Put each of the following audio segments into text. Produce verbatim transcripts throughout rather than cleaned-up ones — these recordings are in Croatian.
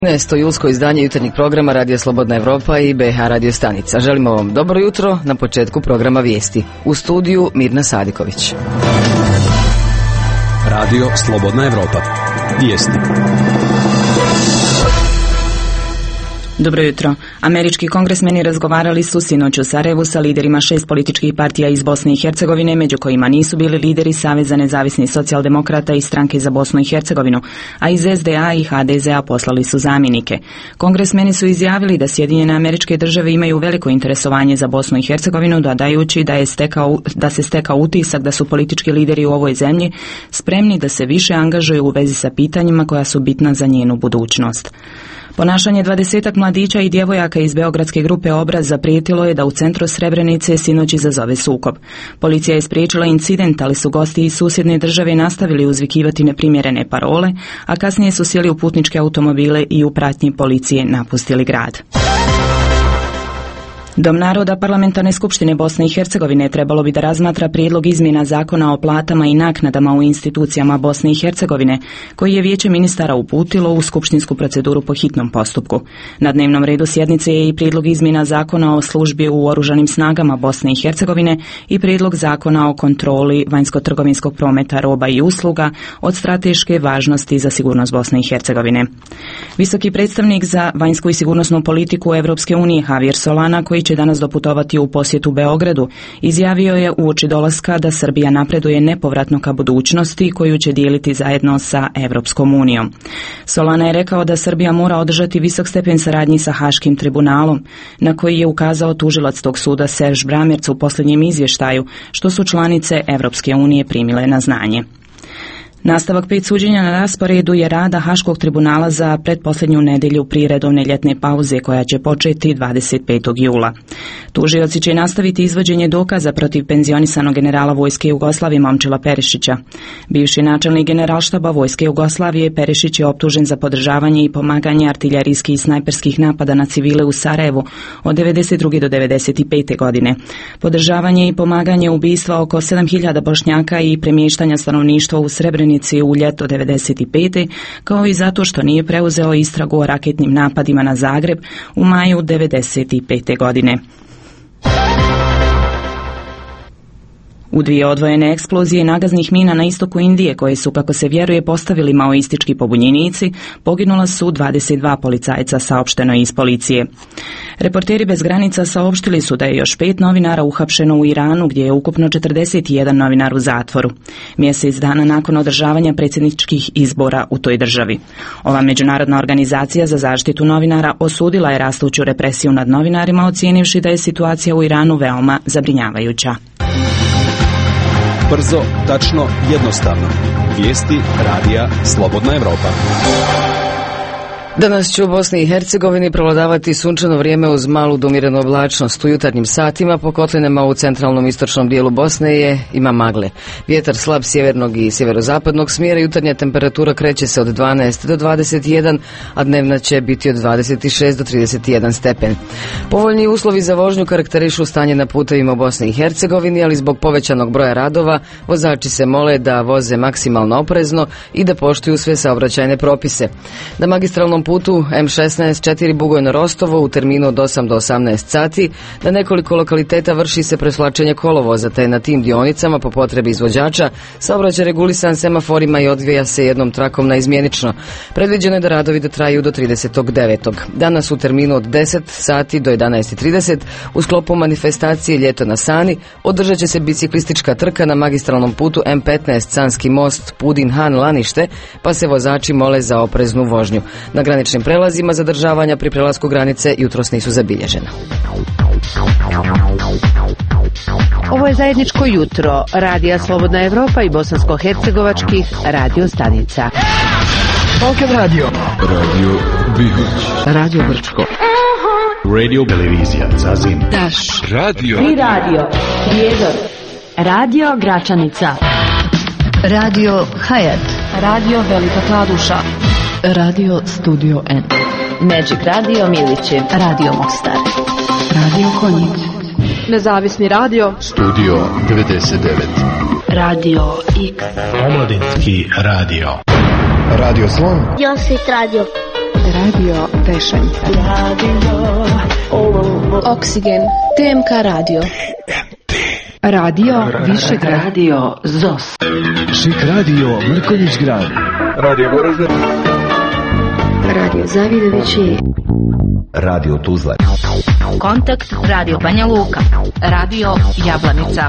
Nesto julsko izdanje jutarnjeg programa Radio Slobodna Evropa i B H Radio stanica. Želimo vam dobro jutro na početku programa Vijesti. U studiju Mirna Sadiković. Radio Slobodna Evropa. Vijesti. Dobro jutro. Američki kongresmeni razgovarali su sinoć u Sarajevu sa liderima šest političkih partija iz Bosne i Hercegovine, među kojima nisu bili lideri Saveza nezavisnih socijaldemokrata i Stranke za Bosnu i Hercegovinu, a iz S D A i H D Z A poslali su zamjenike. Kongresmeni su izjavili da Sjedinjene Američke Države imaju veliko interesovanje za Bosnu i Hercegovinu, dodajući da je stekao, da se stekao utisak da su politički lideri u ovoj zemlji spremni da se više angažuju u vezi sa pitanjima koja su bitna za njenu budućnost. Ponašanje dvadesetak mladića i djevojaka iz beogradske grupe Obraz zaprijetilo je da u centru Srebrenice sinoć izazove sukob. Policija je spriječila incident, ali su gosti iz susjedne države nastavili uzvikivati neprimjerene parole, a kasnije su sjeli u putničke automobile i u pratnji policije napustili grad. Dom naroda Parlamentarne skupštine Bosne i Hercegovine trebalo bi da razmatra prijedlog izmjena zakona o platama i naknadama u institucijama Bosne i Hercegovine, koji je Vijeće ministara uputilo u skupštinsku proceduru po hitnom postupku. Na dnevnom redu sjednice je i prijedlog izmjena zakona o službi u oružanim snagama Bosne i Hercegovine i prijedlog zakona o kontroli vanjsko-trgovinskog prometa roba i usluga od strateške važnosti za sigurnost Bosne i Hercegovine. Visoki predstavnik za vanjsku i sigurnosnu politiku Evropske unije Javier Solana, koji će danas doputovati u posjetu Beogradu, izjavio je uoči dolaska da Srbija napreduje nepovratno ka budućnosti koju će dijeliti zajedno sa Evropskom unijom. Solana je rekao da Srbija mora održati visok stepen saradnji sa Haškim tribunalom, na koji je ukazao tužilac tog suda Serž Bramerc u posljednjem izvještaju, što su članice Evropske unije primile na znanje. Nastavak pet suđenja na rasporedu je rada Haškog tribunala za pretposljednju nedjelju prije redovne ljetne pauze koja će početi dvadeset petog jula. Tužioci će nastaviti izvođenje dokaza protiv penzionisanog generala Vojske Jugoslavije Momčila Perišića. Bivši načelnik generalštaba Vojske Jugoslavije Perišić je optužen za podržavanje i pomaganje artiljerijskih i snajperskih napada na civile u Sarajevu od devedeset druge do devedeset pete godine. Podržavanje i pomaganje ubistva oko sedam hiljada Bošnjaka i premještanja stanovništva u Srebrenici u ljeto devedeset pete kao i zato što nije preuzeo istragu o raketnim napadima na Zagreb u maju devedeset pete godine. U dvije odvojene eksplozije nagaznih mina na istoku Indije, koje su, kako se vjeruje, postavili maoistički pobunjenici, poginula su dvadeset dva policajca, saopšteno iz policije. Reporteri bez granica saopštili su da je još pet novinara uhapšeno u Iranu, gdje je ukupno četrdeset jedan novinar u zatvoru, mjesec dana nakon održavanja predsjedničkih izbora u toj državi. Ova međunarodna organizacija za zaštitu novinara osudila je rastuću represiju nad novinarima, ocijenivši da je situacija u Iranu veoma zabrinjavajuća. Brzo, tačno, jednostavno. Vijesti radija Slobodna Evropa. Danas će u Bosni i Hercegovini prevladavati sunčano vrijeme uz malu do umjerenu oblačnost. U jutarnjim satima po kotlinama u centralnom istočnom dijelu Bosne je ima magle. Vjetar slab sjevernog i sjeverozapadnog smjera, jutarnja temperatura kreće se od dvanaest do dvadeset jedan, a dnevna će biti od dvadeset šest do trideset jedan stepen. Povoljni uslovi za vožnju karakterišu stanje na putevima u Bosni i Hercegovini, ali zbog povećanog broja radova vozači se mole da voze maksimalno oprezno i da poštuju sve saobraćajne propise. Na magistralnom putu M šesnaest četiri Bugojno-Rostovo u terminu od osam do osamnaest sati na nekoliko lokaliteta vrši se preslačenje kolovoza, te na tim dionicama po potrebi izvođača saobraćaj regulisan semaforima i odvija se jednom trakom naizmjenično. Predviđeno je da radovi da traju do tridesetog devetog Danas u terminu od deset sati do jedanaest trideset u sklopu manifestacije Ljeto na Sani održat će se biciklistička trka na magistralnom putu M petnaest Sanski most Pudin-Han Lanište, pa se vozači mole za opreznu vožnju. Na graničnim prelazima zadržavanja pri prelasku granice jutros nisu zabilježena. Ovo je zajedničko jutro Radija Slobodna Evropa i bosansko-hercegovačkih radio stanica. Balkan radio. Radio Bihać. Radio Brčko. Radio Televizija Zazim. Daš. Radio. Tri radio. Prijedor. Radio Gračanica. Radio Hayat. Radio Velika Kladuša. Radio Studio N. Magic Radio Milići. Radio Mostar. Radio Konjic. Nezavisni radio. Studio devedeset devet. Radio X. Omladinski radio. Radio Slon. Josit radio. Radio Vešanica. Radio Oksigen, T M K radio. Radio Višeg radio. Radio Zos. Šik radio Mrkonjić grad. Radio Goražde. Radio Zavidovići. Radio Tuzla. Kontakt Radio Banja Luka. Radio Jablanica.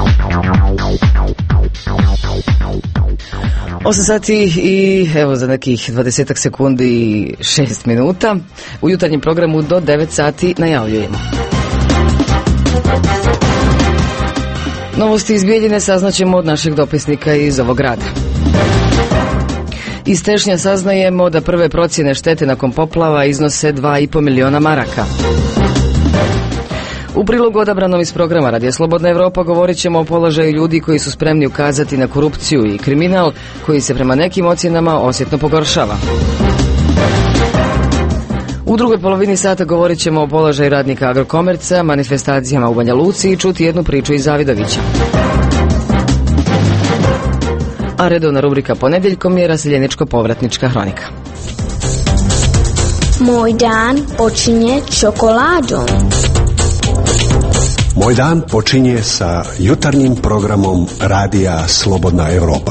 osam sati i evo za nekih dvadesetak sekundi i šest minuta. U jutarnjem programu do devet sati najavljujemo. Novosti iz Bijeljine saznaćemo od našeg dopisnika iz ovog grada. Iz Tešnja saznajemo da prve procjene štete nakon poplava iznose dva i po miliona maraka. U prilogu odabranom iz programa Radija Slobodna Evropa govorit ćemo o položaju ljudi koji su spremni ukazati na korupciju i kriminal koji se prema nekim ocjenama osjetno pogoršava. U drugoj polovini sata govorit ćemo o položaju radnika Agrokomerca, manifestacijama u Banja Luci i čuti jednu priču iz Zavidovića. A redovna rubrika ponedjeljkom je raseljeničko-povratnička hronika. Moj dan počinje čokoladom. Moj dan počinje sa jutarnjim programom Radija Slobodna Evropa.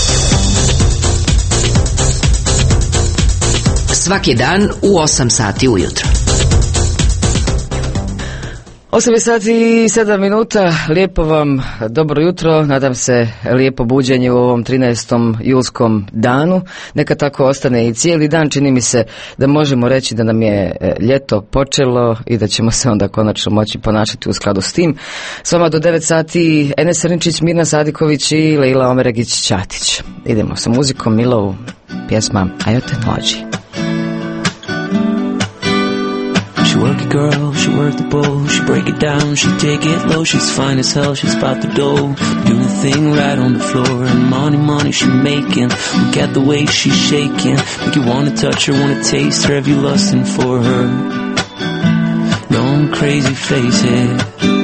Svaki dan u osam sati ujutro. osam sati i sedam minuta, lijepo vam dobro jutro, nadam se lijepo buđenje u ovom trinaestom julskom danu, neka tako ostane i cijeli dan, čini mi se da možemo reći da nam je ljeto počelo i da ćemo se onda konačno moći ponašati u skladu s tim. S vama do devet sati Enes Srničić, Mirna Sadiković i Leila Omeregić-Ćatić. Idemo sa muzikom, Milovu, pjesma Ajo te nođi. She work it, girl, she work the bowl, she break it down, she take it low, she's fine as hell, she's about the dough, doing the thing right on the floor, and money, money she making, look at the way she's shaking, make you wanna touch her, wanna taste her, have you lusting for her, going crazy, face it.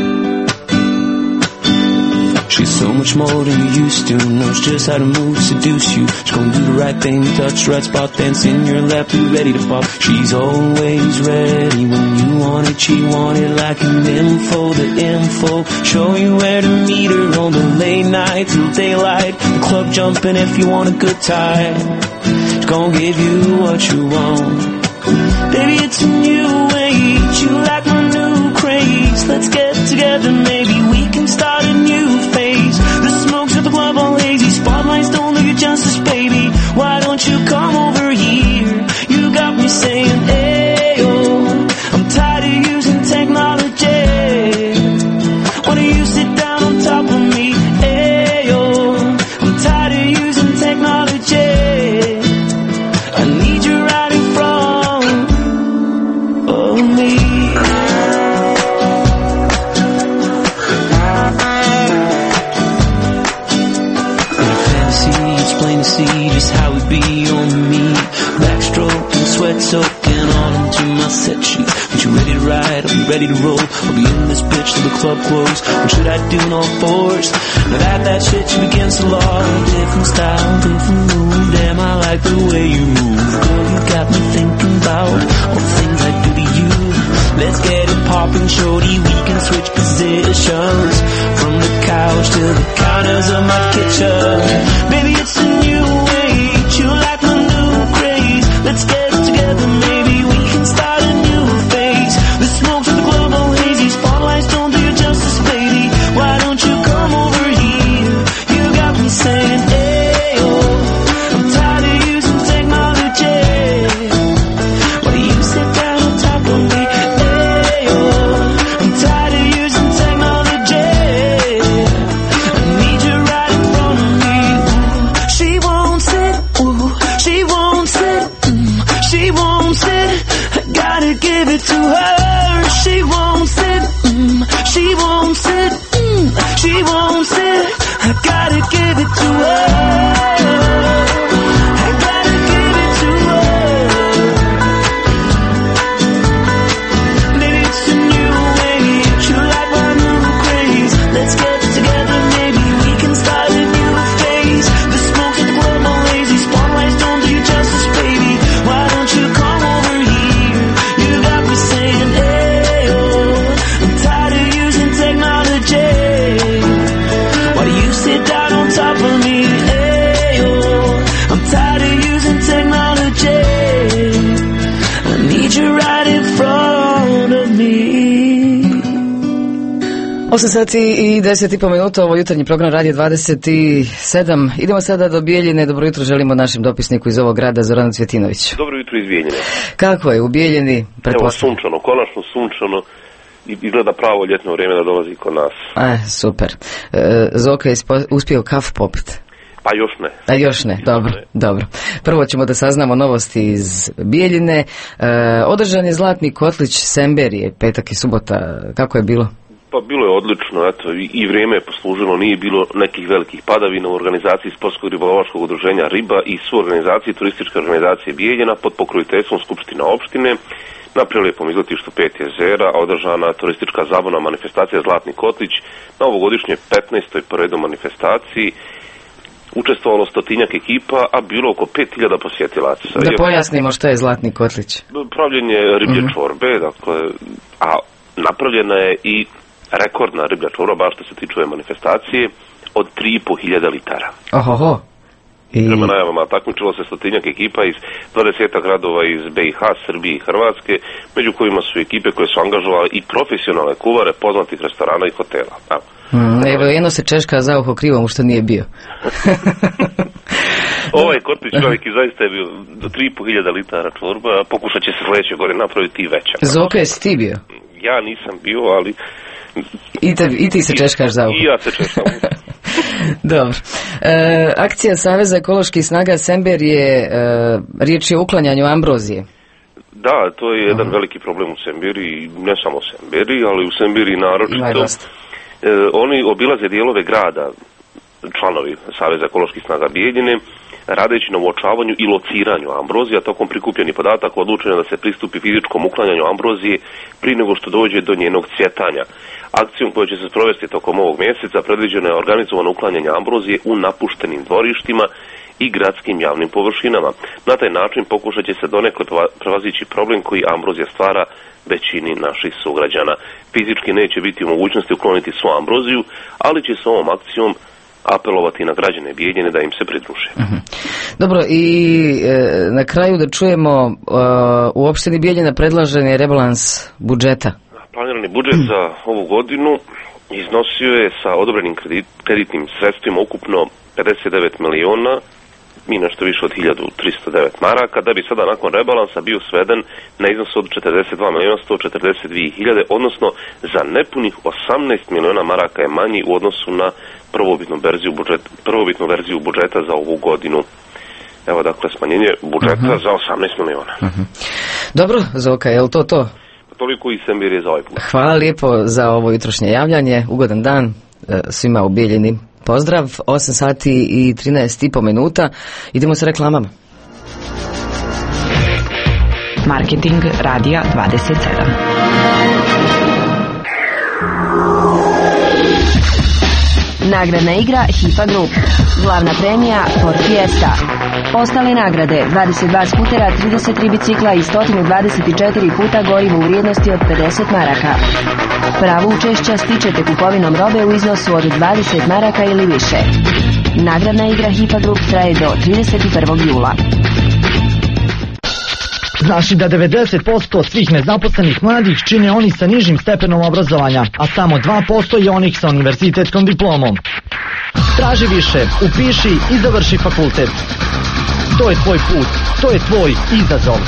She's so much more than you used to, knows just how to move, seduce you. She's gonna do the right thing, touch the right spot, dance in your lap, be ready to pop. She's always ready when you want it, she want it like an info, the info. Show you where to meet her on the late night till daylight. The club jumping if you want a good time. She's gonna give you what you want. Baby, it's a new age, you like my new craze. Let's get together, maybe we can start a new phase. The smokes at the club all hazy, spotlights don't do you justice, baby. Why don't you come over here? You got me saying, ayo, I'm tired of using technology. Why don't you sit down on top of me? Ayo, I'm tired of using technology. I need you right in front of me. See just how it be on me. Backstroke and sweat soaking all into my set sheets. But you ready to ride? I'll be ready to roll. I'll be in this bitch till the club close. What should I do in all fours? Now that that shit you against the law. Different style, different move. Damn, I like the way you move. Girl, you got me thinking about all the things I do to you. Let's get it poppin', shorty. We can switch positions from the couch to the counters of my kitchen. Baby, it's a new age. You like my new craze. Let's get together, maybe we can start a new phase. The smoke's in the club all hazy. Spotlights don't do you justice, baby. Why don't you come over here? You got me saying, ayo, I'm tired of using technology. Why do you sit down on top of me? Ayo, I'm tired of using technology. I need you right in front of me. She won't sit, ooh, she won't sit, mm, she won't sit. I gotta give it to her. She won't sit, mm, she won't sit, mm, she won't sit. I gotta give it to her. I gotta give it to her. Baby, it's a new age. You like my new craze. Let's get together, maybe we can start a new phase. The smoke's at the club all lazy. Spotlights don't do you justice, baby. Why don't you come over? osam sati i deset i po minuta, ovo jutarnji program Radio dvadeset sedam. Idemo sada do Bijeljine. Dobro jutro želimo našem dopisniku iz ovog grada, Zoranu Cvjetinoviću. Dobro jutro iz Bijeljine. Kako je u Bijeljini? Evo sunčano, konačno sunčano i izgleda pravo ljetno vrijeme da dolazi kod nas. A, super. E, Zoka je uspio kafu popiti? Pa još ne. A još ne, dobro, ne. dobro. Prvo ćemo da saznamo novosti iz Bijeljine. E, održan je Zlatni kotlić Semberije, petak i subota. Kako je bilo? Pa bilo je odlično, eto, i vrijeme je poslužilo, nije bilo nekih velikih padavina u organizaciji Sportskog ribolovačkog udruženja Riba i suorganizaciji Turističke organizacije Bijeljina pod pokroviteljstvom Skupština opštine. Na prilijepom izletištu Pet jezera održana turistička zabavna manifestacija Zlatni kotlić na ovogodišnjoj petnaestoj po redu manifestaciji. Učestvovalo stotinjak ekipa, a bilo oko pet hiljada posjetilaca. Da pojasnimo što je Zlatni kotlić. Pravljenje riblje mm-hmm. čorbe, dakle, a napravljena je i rekordna riblja čorba, baš što se tiče ove manifestacije, od tri i po hiljade litara. Ohoho. I... Prema najavama takmičilo se stotinjak ekipa iz dvadeset gradova iz B i H, Srbije i Hrvatske, među kojima su ekipe koje su angažovale i profesionalne kuvare poznatih restorana i hotela. Evo, mm, evo jedno se češka za uho krivom što nije bio. Ovaj kotlić veliki zaista je bio do tri i po hiljade litara čorba, a pokušat će se sljedeće godine napraviti i veća. Zoka, jesi ti bio? Ja nisam bio, ali... I, te, i ti se češkaš za uho. I ja se češkam. Dobro. E, akcija Saveza ekoloških snaga Sember je, e, riječ je o uklanjanju ambrozije. Da, to je jedan uh-huh. veliki problem u Semberi, ne samo u Semberi, ali u Semberi naročito. E, oni obilaze dijelove grada, članovi Saveza ekoloških snaga Bijeljine, radeći na uočavanju i lociranju ambrozija. Tokom prikupljenih podataka odlučeno da se pristupi fizičkom uklanjanju ambrozije prije nego što dođe do njenog cvjetanja. Akcijom koja će se sprovesti tokom ovog mjeseca predviđeno je organizovano uklanjanje ambrozije u napuštenim dvorištima i gradskim javnim površinama. Na taj način pokušat će se donekle prevazići problem koji ambrozija stvara većini naših sugrađana. Fizički neće biti u mogućnosti ukloniti svu ambroziju, ali će se ovom akcijom apelovati na građane Bijeljine da im se pridruže. Uh-huh. Dobro, i e, na kraju da čujemo, e, u opštini Bijeljina predlažen je rebalans budžeta. Planirani budžet za ovu godinu iznosio je sa odobrenim kredit, kreditnim sredstvima ukupno pedeset devet miliona i nešto više od hiljadu tristo devet maraka, da bi sada nakon rebalansa bio sveden na iznos od četrdeset dva miliona sto četrdeset dvije hiljade, odnosno za nepunih osamnaest miliona maraka je manji u odnosu na prvobitnu verziju budžeta, prvobitnu verziju budžeta za ovu godinu. Evo dakle smanjenje budžeta uh-huh. za osamnaest miliona. Uh-huh. Dobro, Zoka, je li to to? Toliko i Sembir za ovaj put. Hvala lijepo za ovo jutrošnje javljanje. Ugodan dan svima u Bijeljini. Pozdrav, osam sati i trinaest i po minuta. Idemo sa reklamama. Marketing Radija dvadeset sedam. Nagradna igra Hipa Group. Glavna premija Ford Fiesta. Ostale nagrade dvadeset dva skutera, trideset tri bicikla i sto dvadeset četiri puta gorivo u vrijednosti od pedeset maraka. Pravo učešća stičete kupovinom robe u iznosu od dvadeset maraka ili više. Nagradna igra Hipa Group traje do trideset prvog jula. Znaš da devedeset posto svih nezaposlenih mladih čine oni sa nižim stepenom obrazovanja, a samo dva posto je onih sa univerzitetskom diplomom. Traži više, upiši i završi fakultet. To je tvoj put, to je tvoj izazov.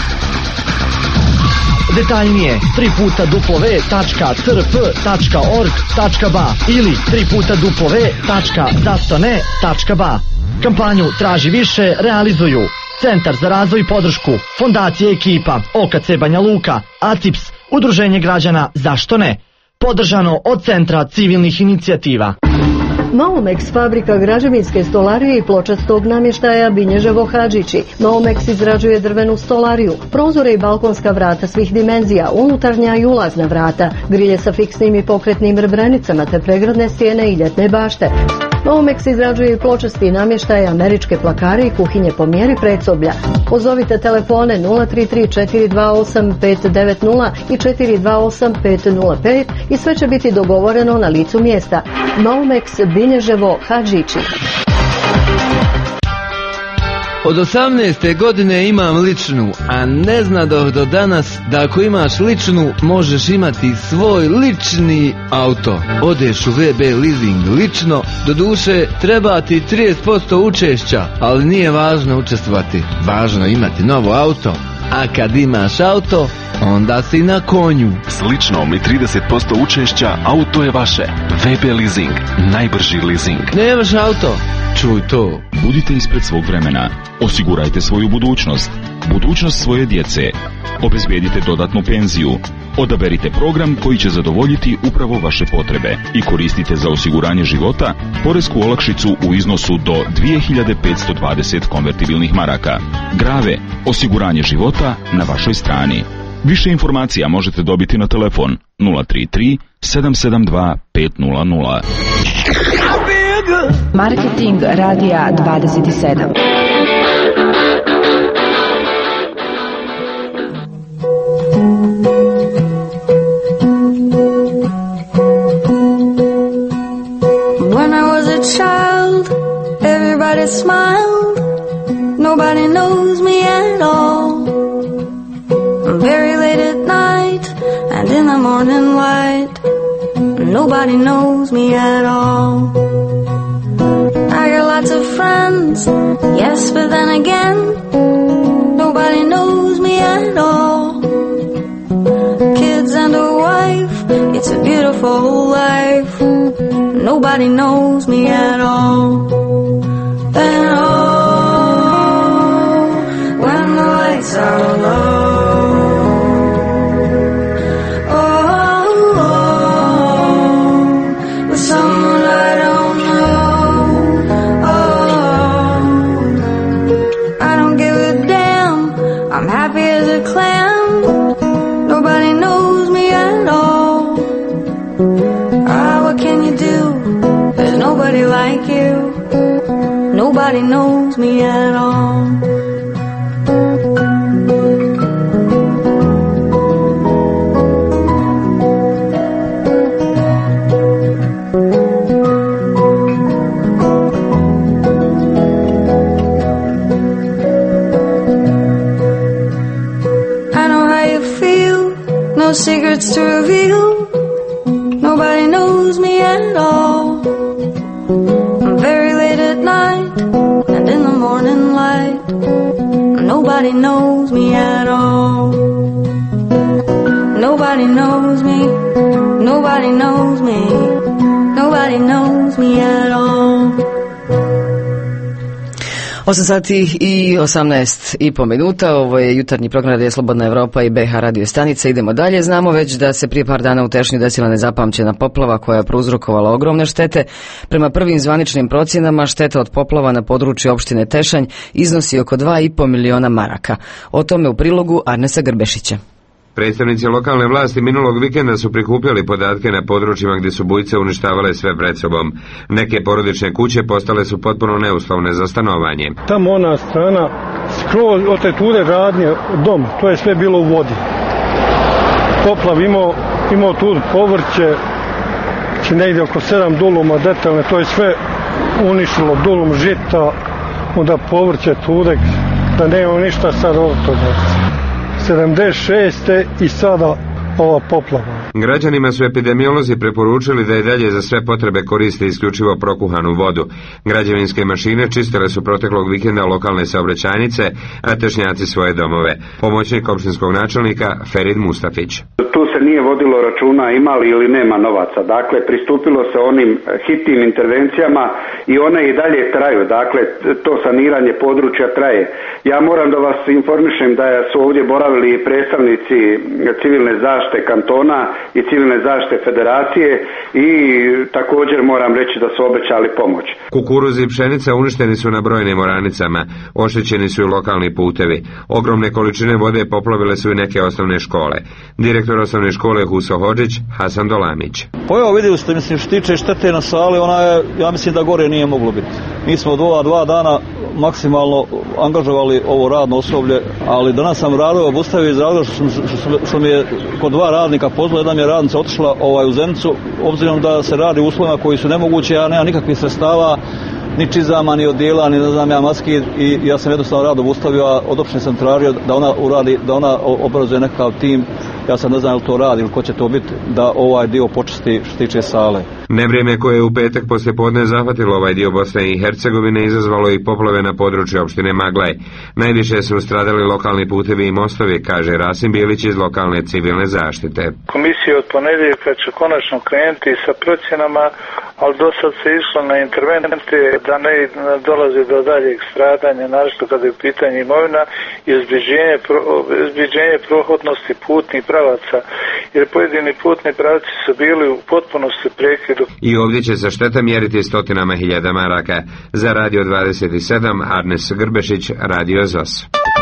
Detaljnije tri puta w tačka c r p tačka org tačka b a ili tri puta w tačka zašto ne tačka b a. Kampanju Traži više realizuju Centar za razvoj i podršku, Fondacija Ekipa, O K C Banja Luka, A C I P S, Udruženje građana Zašto ne, podržano od Centra civilnih inicijativa. Maomex, fabrika građevinske stolarije i pločastog namještaja Binježevo Hadžići. Maomex izrađuje drvenu stolariju, prozore i balkonska vrata svih dimenzija, unutarnja i ulazna vrata, grilje sa fiksnim i pokretnim rebrenicama te pregradne stijene i ljetne bašte. Maomex izrađuje i pločasti namještaj, američke plakare i kuhinje po mjeri predsoblja. Pozovite telefone nula tri tri četiri dva osam pet devet nula i četiri dva osam pet nula pet i sve će biti dogovoreno na licu mjesta. Maomex, Binježevo Hadžići. Od osamnaeste godine imam ličnu, a ne znadoh do danas da ako imaš ličnu možeš imati svoj lični auto. Odeš u V B leasing lično, doduše treba ti trideset posto učešća, ali nije važno učestvovati, važno imati novo auto. A kad imaš auto, onda si na konju. S ličnom i trideset posto učešća auto je vaše. V B leasing, najbrži leasing. Nemaš auto? Čuj to. Budite ispred svog vremena. Osigurajte svoju budućnost. Budućnost svoje djece. Obezbijedite dodatnu penziju. Odaberite program koji će zadovoljiti upravo vaše potrebe i koristite za osiguranje života poresku olakšicu u iznosu do dvije hiljade petsto dvadeset konvertibilnih maraka. Grave, osiguranje života na vašoj strani. Više informacija možete dobiti na telefon nula tri tri sedam sedam dva pet nula nula. Marketing radija dvadeset sedam. When I was a child, everybody smiled. Nobody knows me at all. Very late at night and in the morning light, nobody knows me at all. I got lots of friends, yes, but then again, nobody knows me at all. Kids and a wife, it's a beautiful life. Nobody knows me at all. Then oh, when the lights are low, like you, nobody knows me at all. I know how you feel, no secrets to reveal, nobody knows me at all. Very late at night and in the morning light, nobody knows me at all. Nobody knows me, nobody knows me, nobody knows me at all. osam sati i osamnaest i po minuta, ovo je jutarnji program Radija Slobodna Evropa i B H radio stanica. Idemo dalje, znamo već da se prije par dana u Tešnju desila nezapamćena poplava koja je prouzrokovala ogromne štete. Prema prvim zvaničnim procjenama šteta od poplava na području opštine Tešanj iznosi oko dva i po miliona maraka. O tome u prilogu Arnesa Grbešića. Predstavnici lokalne vlasti minulog vikenda su prikupljali podatke na područjima gdje su bujice uništavale sve pred sobom. Neke porodične kuće postale su potpuno neuslovne za stanovanje. Tamo ona strana, skroz od te ture radnje, dom, to je sve bilo u vodi. Poplav imao, imao tu povrće, či negdje oko sedam duluma detaljne, to je sve uništilo, dulum žita, onda povrće turek, da nema ništa sad od toga. sedamdeset šeste i sada ova poplava. Građanima su epidemiolozi preporučili da i dalje za sve potrebe koriste isključivo prokuhanu vodu. Građevinske mašine čistile su proteklog vikenda lokalne saobraćajnice, a tešnjaci svoje domove. Pomoćnik opštinskog načelnika Ferid Mustafić. Tu se nije vodilo računa ima li ili nema novaca. Dakle, pristupilo se onim hitnim intervencijama i one i dalje traju. Dakle, to saniranje područja traje. Ja moram da vas informišem da su ovdje boravili predstavnici civilne zaštite kantona i civilne zaštite federacije i također moram reći da su obećali pomoć. Kukuruz i pšenica uništeni su na brojnim oranicama, oštećeni su i lokalni putevi. Ogromne količine vode poplavile su i neke osnovne škole. Direktor osnovne škole Huso Hodžić, Hasan Dolamić. Pa evo vidjeli ste, mislim, što tiče štete na sali, ona je, ja mislim da gore nije moglo biti. Mi smo od ova dva dana maksimalno angažovali ovo radno osoblje, ali danas sam radio obustavio iz razloga što, što, što mi je kod dva radnika pozvao, jedna mi je radnica otišla ovaj, u Zenicu, obzirom da se radi u uslovima koji su nemogući, ja nemam nikakvih sredstava ni čizama, ni odijela, ni ne znam ja maski i ja sam jednostavno rad obustavio, a od opštine sam tražio da ona uradi, da ona obrazuje nekakav tim, ja sam ne znam ili to radi ili ko će to biti, da ovaj dio počisti što tiče sale. Nevrijeme koje je u petak poslijepodne zahvatilo ovaj dio Bosne i Hercegovine izazvalo i poplave na području opštine Maglaj. Najviše su stradali lokalni putevi i mostovi, kaže Rasim Bilić iz lokalne civilne zaštite. Komisija od ponedjeljka će konačno krenuti sa procjenama, ali do sad se išlo na intervente da ne dolazi do daljeg stradanja, naročito kada je u pitanju imovina i izbjeđenje, pro, izbjeđenje prohodnosti putnih pravaca, jer pojedini putni pravci su bili u potpunosti prekidu. I ovdje će se šteta mjeriti stotinama hiljada maraka. Za Radio dvadeset sedam, Arnes Grbešić, Radio Z O S.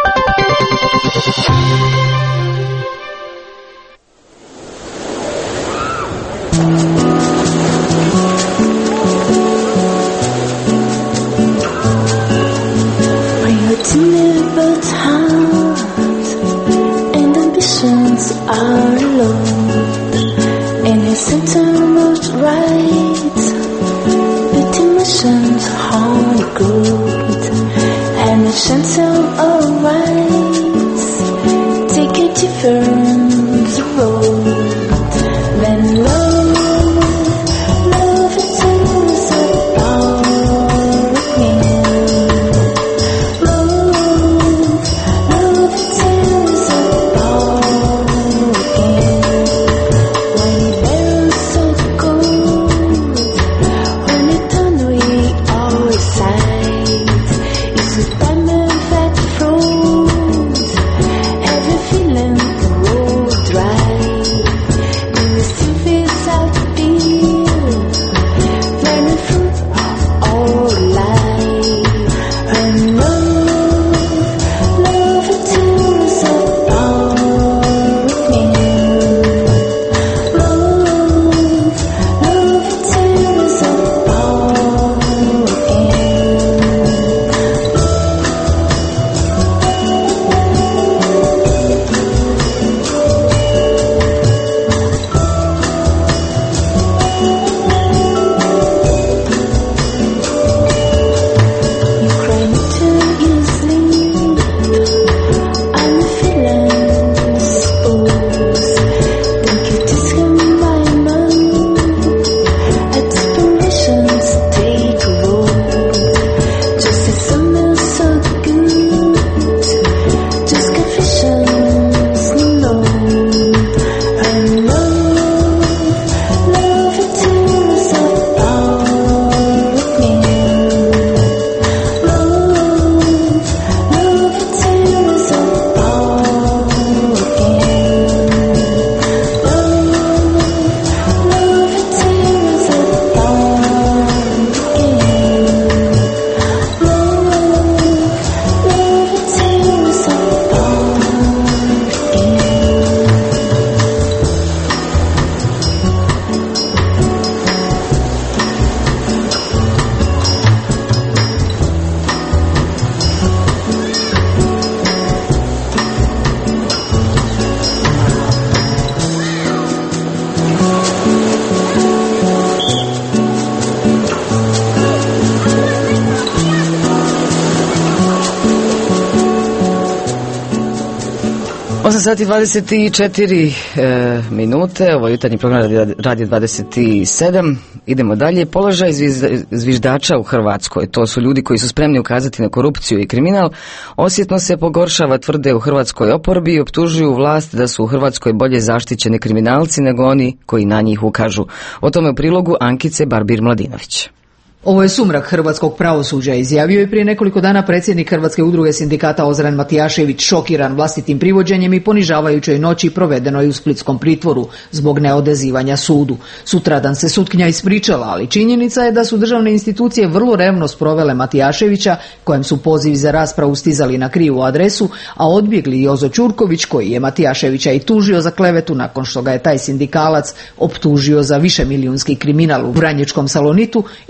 osam sati i dvadeset četiri e, minute, ovo je jutarnji program Radio dvadeset sedam. Idemo dalje. Položaj zviždača u Hrvatskoj, to su ljudi koji su spremni ukazati na korupciju i kriminal, osjetno se pogoršava, tvrde u hrvatskoj oporbi i optužuju vlast da su u Hrvatskoj bolje zaštićeni kriminalci nego oni koji na njih ukažu. O tome u prilogu Ankice Barbir-Mladinović. Ovo je sumrak hrvatskog pravosuđa, izjavio je prije nekoliko dana predsjednik Hrvatske udruge sindikata Ozren Matijašević, šokiran vlastitim privođenjem i ponižavajućoj noći provedenoj u splitskom pritvoru zbog neodazivanja sudu. Sutradan se sutkinja ispričala, ali činjenica je da su državne institucije vrlo revno sprovele Matijaševića, kojem su pozivi za raspravu stizali na krivu adresu, a odbjegli Jozo Ćurković, koji je Matijaševića i tužio za klevetu nakon što ga je taj sindikalac optužio za višemilijunski kriminal u vranjičkom Salonitu, i dalje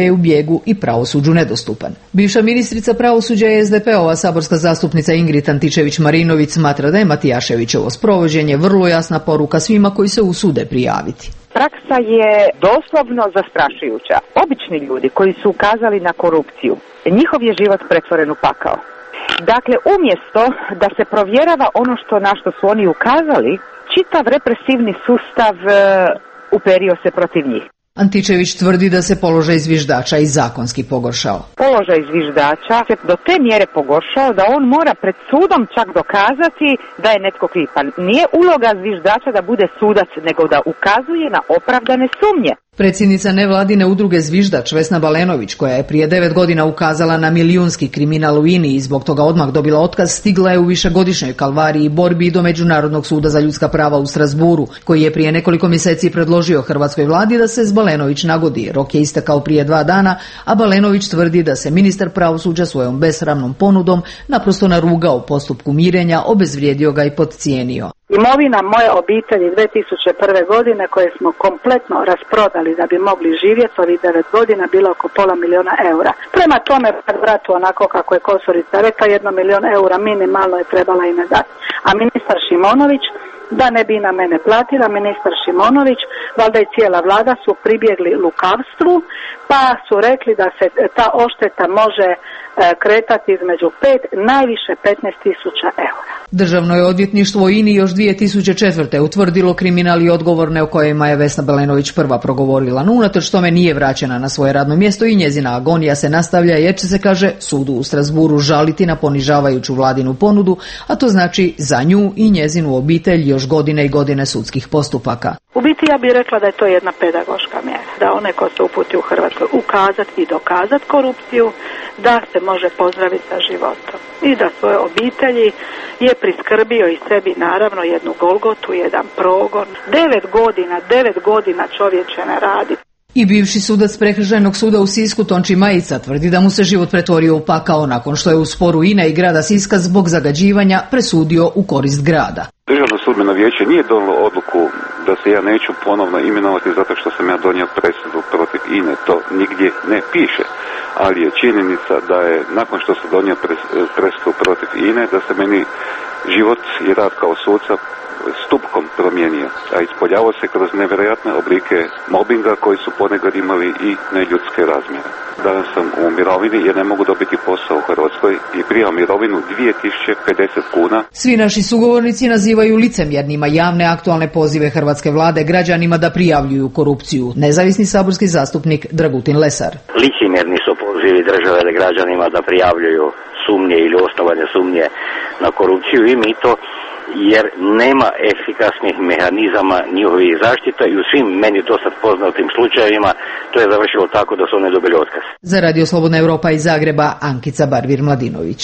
je u bijegu i pravosuđu nedostupan. Bivša ministrica pravosuđa i S D P-ova saborska zastupnica Ingrid Antičević-Marinović smatra da je Matijaševićevo sprovođenje vrlo jasna poruka svima koji se usude prijaviti. Praksa je doslovno zastrašujuća. Obični ljudi koji su ukazali na korupciju, njihov je život pretvoren u pakao. Dakle, umjesto da se provjerava ono što na što su oni ukazali, čitav represivni sustav e, uperio se protiv njih. Antičević tvrdi da se položaj zviždača i zakonski pogoršao. Položaj zviždača se do te mjere pogoršao da on mora pred sudom čak dokazati da je netko kriv. Pa nije uloga zviždača da bude sudac, nego da ukazuje na opravdane sumnje. Predsjednica nevladine udruge Zviždač Vesna Balenović, koja je prije devet godina ukazala na milijunski kriminal u I N I i zbog toga odmah dobila otkaz, stigla je u višegodišnjoj kalvariji i borbi do Međunarodnog suda za ljudska prava u Strasburu, koji je prije nekoliko mjeseci predložio hrvatskoj vladi da se s Balenović nagodi. Rok je istekao prije dva dana, a Balenović tvrdi da se ministar pravosuđa svojom besramnom ponudom naprosto narugao u postupku mirenja, obezvrijedio ga i podcijenio. Imovina moje obitelji dvije tisuće prve godine koje smo kompletno rasprodali da bi mogli živjeti ovih devet godina bilo oko pola milijuna eura. Prema tome, vratu onako kako je Kosorica rekla, jedno milijon eura minimalno je trebala i ne dati. A ministar Šimonović, da ne bi na mene platila, ministar Šimonović, valjda i cijela vlada su pribjegli lukavstvu, pa su rekli da se ta odšteta može kretati između pet, najviše petnaest tisuća eura. Državno je odvjetništvo u I N I još dvije tisuće četvrte utvrdilo kriminal i odgovorne o kojima je Vesna Balenović prva progovorila, no unatoč tome nije vraćena na svoje radno mjesto i njezina agonija se nastavlja jer će se, kaže, sudu u Strasburu žaliti na ponižavajuću vladinu ponudu, a to znači za nju i njezinu obitelj još godine i godine sudskih postupaka. U biti ja bih rekla da je to jedna pedagoška mjera, da onaj ko se uputi u Hrvatskoj ukazati i dokazati korupciju, da se može pozdraviti sa životom i da svoje obitelji je priskrbio i sebi naravno jednu golgotu, jedan progon. Devet godina, devet godina čovječe ne radi. I bivši sudac Prekršajnog suda u Sisku Tonči Majica tvrdi da mu se život pretvorio u pakao nakon što je u sporu I N A i grada Siska zbog zagađivanja presudio u korist grada. Državno sudbeno vijeće nije donijelo odluku da se ja neću ponovno imenovati zato što sam ja donio presudu protiv I N A. To nigdje ne piše, ali je činjenica da je nakon što sam donio presudu protiv I N A da se meni život i rad kao suca stupkom promijenio, a ispoljavao se kroz nevjerojatne oblike mobinga koji su ponekad imali i neljudske razmjere. Danas sam u mirovini jer ne mogu dobiti posao u Hrvatskoj i primam mirovinu dvije tisuće pedeset kuna. Svi naši sugovornici nazivaju licemjernima javne aktualne pozive hrvatske vlade građanima da prijavljuju korupciju. Nezavisni saborski zastupnik Dragutin Lesar. Licemjerni su pozivi države građanima da prijavljuju sumnje ili osnovane sumnje na korupciju i mito, jer nema efikasnih mehanizama njihovih zaštita i u svim meni do sad poznatim slučajevima to je završilo tako da su oni dobili otkaz. Za Radio Slobodna Europa iz Zagreba, Ankica Barvir-Mladinović.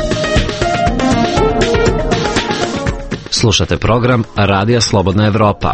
Slušate program Radija Slobodna Europa.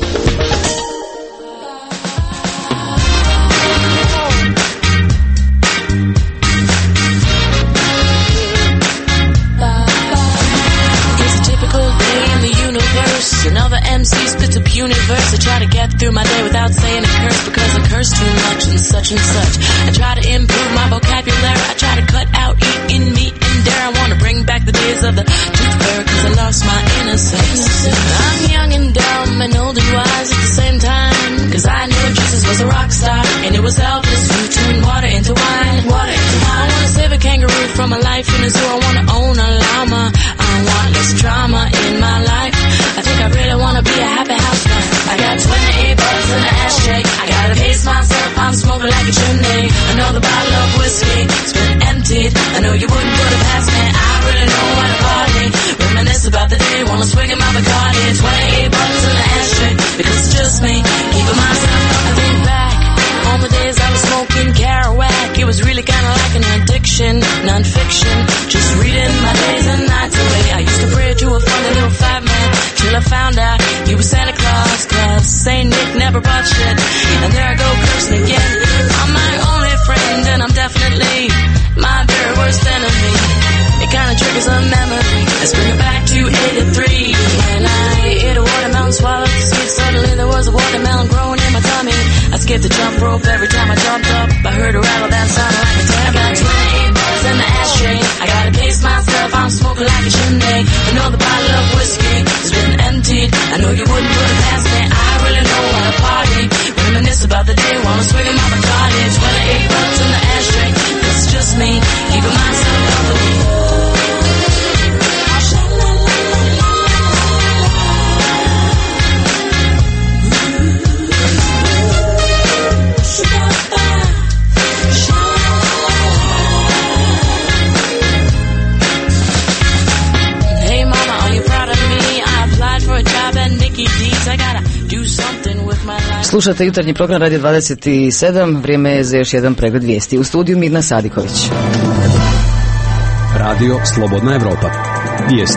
Another M C spits a puny verse. I try to get through my day without saying a curse because I curse too much and such and such. I try to improve my vocabulary. I try to cut out eating meat and dare. I want to bring back the days of the tooth fairy because I lost my innocence. I'm young and dumb and old and wise at the same time because I knew Jesus was a rock star and it was Elvis who turned water into wine. Water into wine. I want to save a kangaroo from a life in a zoo. I want to own a llama. I want less drama in my life. I think I really wanna be a happy housewife. I got twenty-eight bucks in an ashtray. I gotta pace myself, I'm smoking like a chimney. Another bottle of whiskey, it's been emptied. I know you wouldn't put it past me. I really know how to party. Reminisce about the day, wanna swing in my Bacardi. twenty-eight bucks in an ashtray, because it's just me, keeping myself. I think back on the days I was smoking Kerouac. It was really kinda like an addiction, non-fiction. Just reading my days and nights away. I used to pray to a funny little fat man till I found out he was Santa Claus, cause Saint Nick never bought shit. And there I go cursing again. I'm my only friend and I'm definitely my very worst enemy. It kinda triggers a memory. Let's bring it back to eighty-three. When I ate a watermelon, swallowed the seed. Suddenly there was a watermelon growing in my tummy. I skipped the jump rope every time I jumped up. I heard a you wouldn't put it past me. I really know how to party. Reminisce about the day while I'm swinging my Bacardi. twenty-eight bucks in the ashtray. It's just me, keeping myself company. Slušate jutarnji program Radio dvadeset sedam, vrijeme je za još jedan pregled vijesti. U studiju Mirna Sadiković. Radio Slobodna Evropa. Vijesti.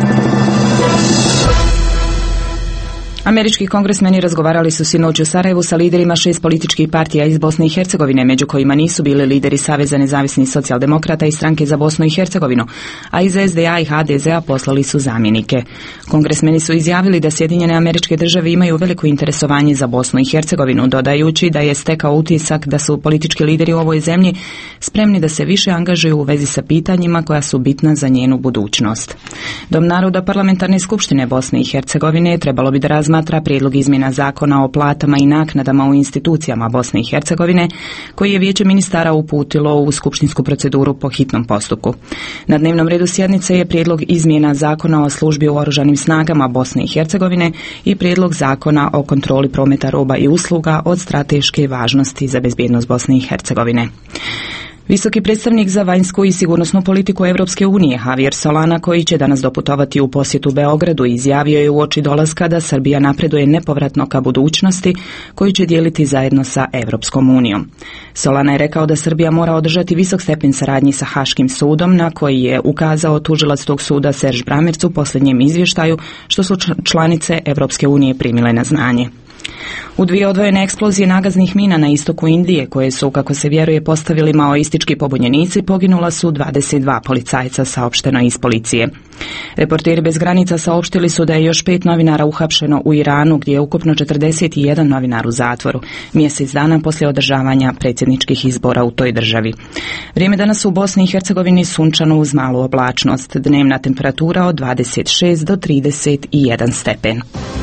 Američki kongresmeni razgovarali su sinoć u Sarajevu sa liderima šest političkih partija iz Bosne i Hercegovine, među kojima nisu bili lideri Saveza nezavisnih socijaldemokrata i Stranke za Bosnu i Hercegovinu, a iz es de a i ha de ze a poslali su zamjenike. Kongresmeni su izjavili da Sjedinjene Američke Države imaju veliko interesovanje za Bosnu i Hercegovinu, dodajući da je stekao utisak da su politički lideri u ovoj zemlji spremni da se više angažuju u vezi sa pitanjima koja su bitna za njenu budućnost. Dom naroda Parlamentarne skupštine Bosne i Hercegovine trebalo bi da razmatra prijedlog izmjena zakona o platama i naknadama u institucijama Bosne i Hercegovine, koji je Vijeće ministara uputilo u skupštinsku proceduru po hitnom postupku. Na dnevnom redu sjednice je prijedlog izmjena zakona o službi u oružanim snagama Bosne i Hercegovine i prijedlog zakona o kontroli prometa roba i usluga od strateške važnosti za bezbjednost Bosne i Hercegovine. Visoki predstavnik za vanjsku i sigurnosnu politiku Europske unije Javier Solana, koji će danas doputovati u posjetu Beogradu, izjavio je uoči dolaska da Srbija napreduje nepovratno ka budućnosti koju će dijeliti zajedno sa Europskom unijom. Solana je rekao da Srbija mora održati visok stepen saradnji sa Haškim sudom, na koji je ukazao tužilac tog suda Serž Bramerc u posljednjem izvještaju, što su članice Europske unije primile na znanje. U dvije odvojene eksplozije nagaznih mina na istoku Indije, koje su, kako se vjeruje, postavili maoistički pobunjenici, poginula su dvadeset dva policajca, saopšteno iz policije. Reporteri bez granica saopštili su da je još pet novinara uhapšeno u Iranu, gdje je ukupno četrdeset jedan novinar u zatvoru, mjesec dana poslije održavanja predsjedničkih izbora u toj državi. Vrijeme danas u Bosni i Hercegovini sunčano uz malu oblačnost, dnevna temperatura od dvadeset šest do trideset jedan stepen.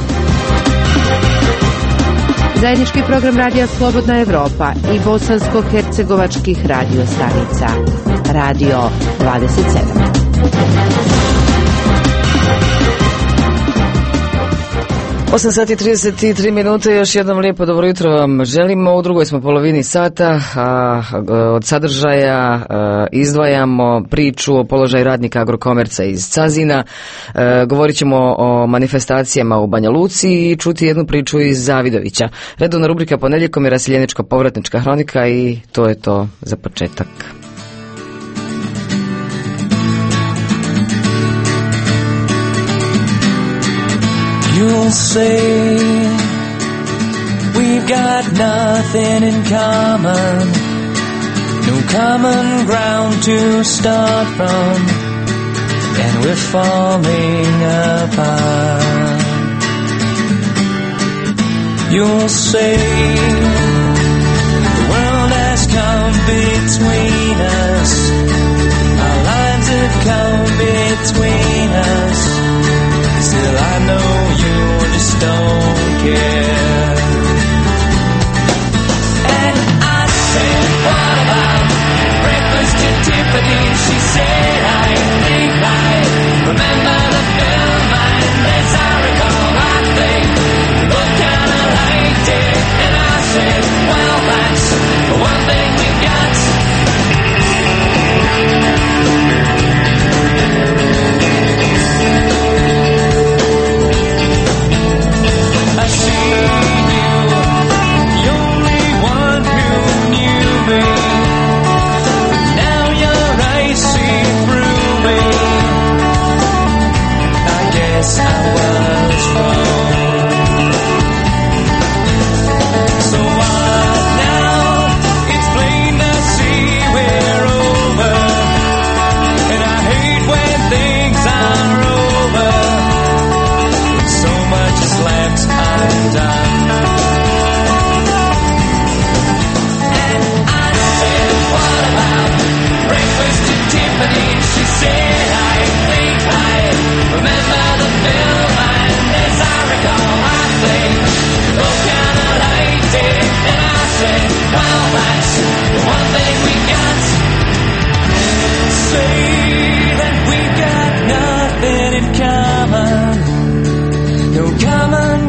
Zajednički program Radija Slobodna Evropa i bosansko-hercegovačkih radio stanica. Radio dvadeset sedam. osam sati trideset tri minute, još jednom lijepo dobro jutro vam želimo. U drugoj smo polovini sata, a od sadržaja a, izdvajamo priču o položaju radnika Agrokomerca iz Cazina. A, govorit ćemo o manifestacijama u Banja Luci i čuti jednu priču iz Zavidovića. Redovna rubrika ponedjeljkom je raseljeničko-povratnička hronika i to je to za početak. You'll say we've got nothing in common, no common ground to start from, and we're falling apart. You'll say the world has come between us, our lives have come between us. Still I know you just don't care. And I said, what about breakfast at Tiffany's? She said, I think I remember the film, and as I recall, I think we both kinda liked it. And I said, well, that's the one thing we got.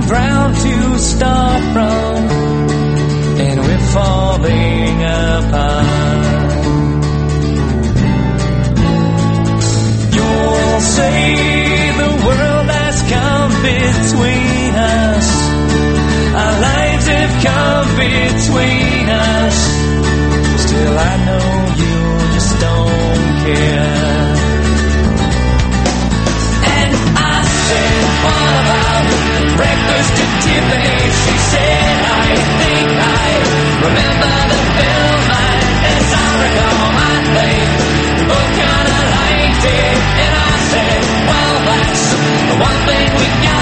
ground to start from, and we're falling apart. You'll say the world has come between us, our lives have come between us. Still I know you just don't care. And I said, what about breakfast at Tiffany? She said, I think I remember the film, and as I recall, I think we both kinda liked it. And I said, well, that's the one thing we got.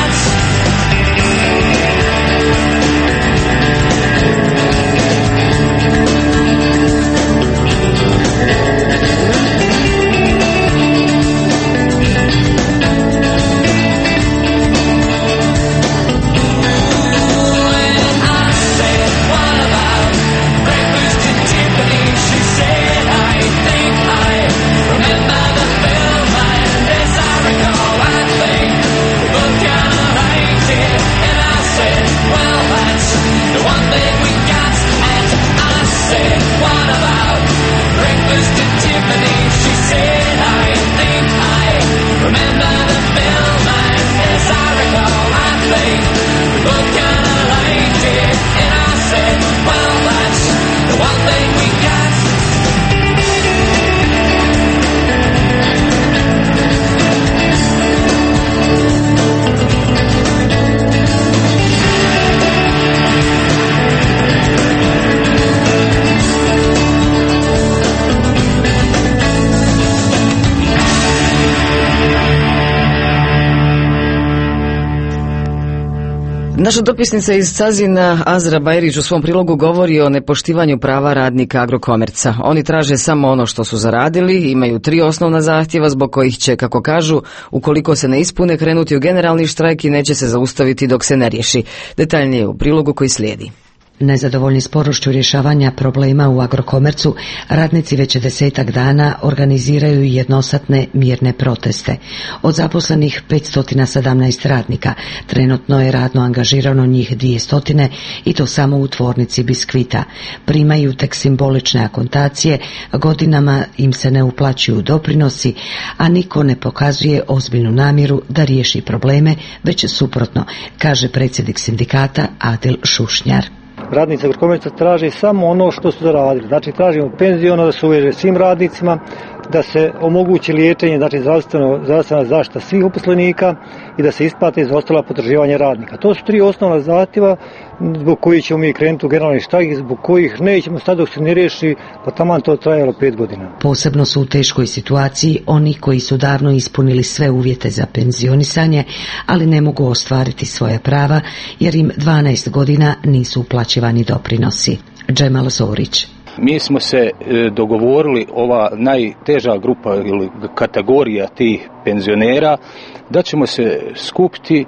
Naša dopisnica iz Cazina, Azra Bajrić, u svom prilogu govori o nepoštivanju prava radnika Agrokomerca. Oni traže samo ono što su zaradili, imaju tri osnovna zahtjeva zbog kojih će, kako kažu, ukoliko se ne ispune, krenuti u generalni štrajk i neće se zaustaviti dok se ne riješi. Detaljnije u prilogu koji slijedi. Nezadovoljni sporošću rješavanja problema u Agrokomercu, radnici već desetak dana organiziraju jednosatne mirne proteste. Od zaposlenih petsto sedamnaest radnika, trenutno je radno angažirano njih dvjesto i to samo u tvornici biskvita. Primaju tek simbolične akontacije, godinama im se ne uplaćuju doprinosi, a niko ne pokazuje ozbiljnu namjeru da riješi probleme, već suprotno, kaže predsjednik sindikata Adil Šušnjar. Radnici Agrokomerca traže samo ono što su zaradili. Znači tražimo penziono da se uveže svim radnicima, da se omogući liječenje, znači zdravstvena zaštita svih uposlenika i da se isplate za ostala potraživanja radnika. To su tri osnovna zahtjeva zbog kojih ćemo mi krenuti u generalni štrajk i zbog kojih nećemo sad dok se ne riješi, pa taman to trajalo pet godina. Posebno su u teškoj situaciji oni koji su davno ispunili sve uvjete za penzionisanje, ali ne mogu ostvariti svoja prava jer im dvanaest godina nisu uplaćivani doprinosi. Džemal Zorić. Mi smo se dogovorili, ova najteža grupa ili kategorija tih penzionera, da ćemo se skupiti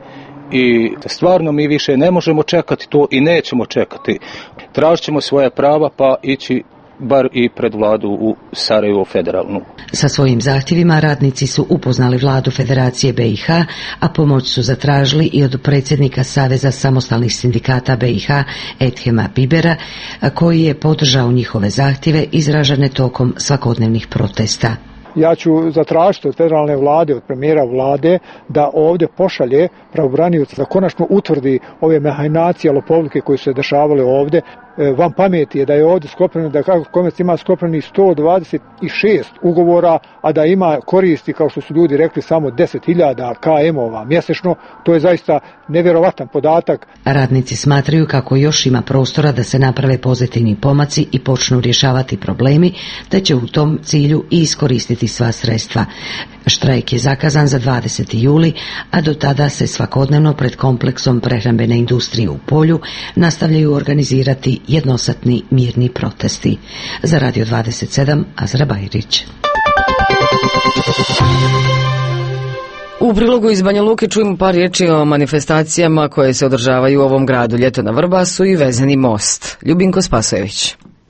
i stvarno mi više ne možemo čekati to i nećemo čekati. Tražit ćemo svoja prava pa ići bar i pred vladu u Sarajevo federalnu. Sa svojim zahtjevima radnici su upoznali vladu Federacije B i H, a pomoć su zatražili i od predsjednika Saveza samostalnih sindikata B i H Edhema Bibera, koji je podržao njihove zahtjeve izražene tokom svakodnevnih protesta. Ja ću zatražiti od federalne vlade, od premijera vlade, da ovdje pošalje pravobranioca da konačno utvrdi ove mahinacije, lopovluke koje su se dešavale ovdje. Vam pameti je da je ovdje sklopljeno, da Agrokomerc ima sklopljeni sto dvadeset šest ugovora, a da ima koristi, kao što su ljudi rekli, samo deset hiljada K M-ova mjesečno. To je zaista nevjerovatan podatak. Radnici smatraju kako još ima prostora da se naprave pozitivni pomaci i počnu rješavati problemi, te će u tom cilju i iskoristiti sva sredstva. Štrajk je zakazan za dvadeseti juli, a do tada se svakodnevno pred kompleksom prehrambene industrije u Polju nastavljaju organizirati jednosatni mirni protesti. Za Radio dvadeset sedam, Azra Bajrić. U prilogu iz Banja Luke čujemo par riječi o manifestacijama koje se održavaju u ovom gradu. Ljeto na Vrbasu i vezani most. Ljubinko Spasojević.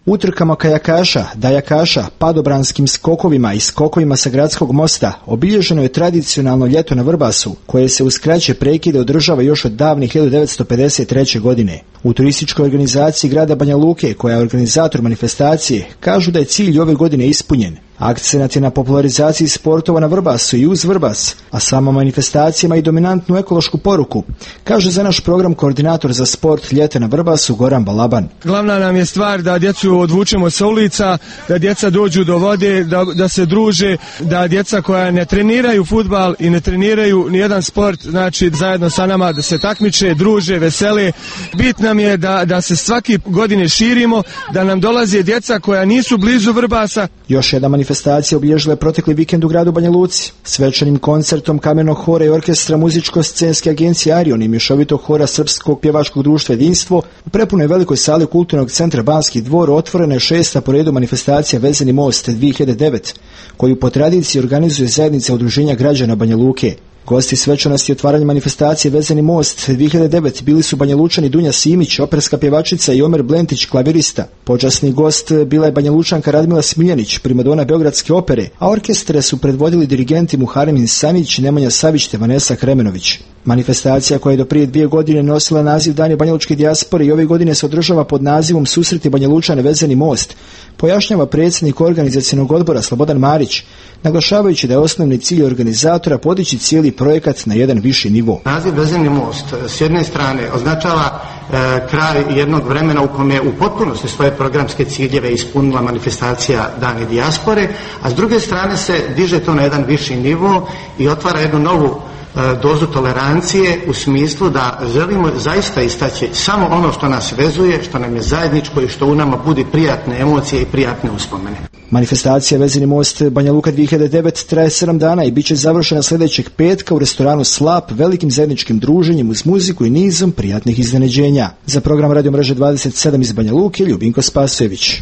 Utrkama kajakaša, dajakaša, padobranskim skokovima i skokovima sa gradskog mosta obilježeno je tradicionalno ljeto na Vrbasu, koje se uz kraće prekide održava još od davnih hiljadu devetsto pedeset treće. godine. U turističkoj organizaciji grada Banja Luke, koja je organizator manifestacije, kažu da je cilj ove godine ispunjen. Akcenat je na popularizaciji sportova na Vrbasu i uz Vrbas, a sama manifestacija ima i dominantnu ekološku poruku, kaže za naš program koordinator za sport ljeta na Vrbasu Goran Balaban. Glavna nam je stvar da djecu odvučemo sa ulica, da djeca dođu do vode, da, da se druže, da djeca koja ne treniraju fudbal i ne treniraju nijedan sport, znači zajedno sa nama da se takmiče, druže, vesele. Bit nam je da, da se svaki godine širimo, da nam dolaze djeca koja nisu blizu Vrbasa. Još jedna manifestacija obilježila je protekli vikend u gradu Banja Luci. Svečanim koncertom kamenog hora i orkestra muzičko-scenske agencije Arion i mješovitog hora Srpskog pjevačkog društva Jedinstvo u prepunoj velikoj sali kulturnog centra Banski dvor otvorena je šesta po redu manifestacija Vezeni most dvije hiljade devete, koju po tradiciji organizuje zajednica udruženja građana Banja Luke. Gosti svečanosti otvaranja manifestacije Vezeni most dvije hiljade devete bili su Banja Lučani Dunja Simić, operska pjevačica, i Omer Blentić, klavirista. Počasni gost bila je Banja Lučanka Radmila Smiljanić, primadona Beogradske opere, a orkestre su predvodili dirigenti Muharem Samić, Nemanja Savić te Vanesa Kremenović. Manifestacija, koja je do prije dvije godine nosila naziv Dani banjalučke dijaspore i ove godine se održava pod nazivom Susreti Banja Lučane Vezeni most, pojašnjava predsjednik organizacionog odbora Slobodan Marić, naglašavajući da je osnovni cilj organizatora podići cijeli projekat na jedan viši nivo. Naziv Vezeni most s jedne strane označava e, kraj jednog vremena u kome je u potpunosti svoje programske ciljeve ispunila manifestacija Dani dijaspore, a s druge strane se diže to na jedan viši nivo i otvara jednu novu dozu tolerancije u smislu da želimo zaista istaći samo ono što nas vezuje, što nam je zajedničko i što u nama budi prijatne emocije i prijatne uspomene. Manifestacija Vezeni most Banja Luka dvije hiljade devete traje sedam dana i bit će završena sljedećeg petka u restoranu Slap velikim zajedničkim druženjem uz muziku i nizom prijatnih iznenađenja. Za program Radio mreže dvadeset sedam iz Banja Luke, Ljubinko Spasojević.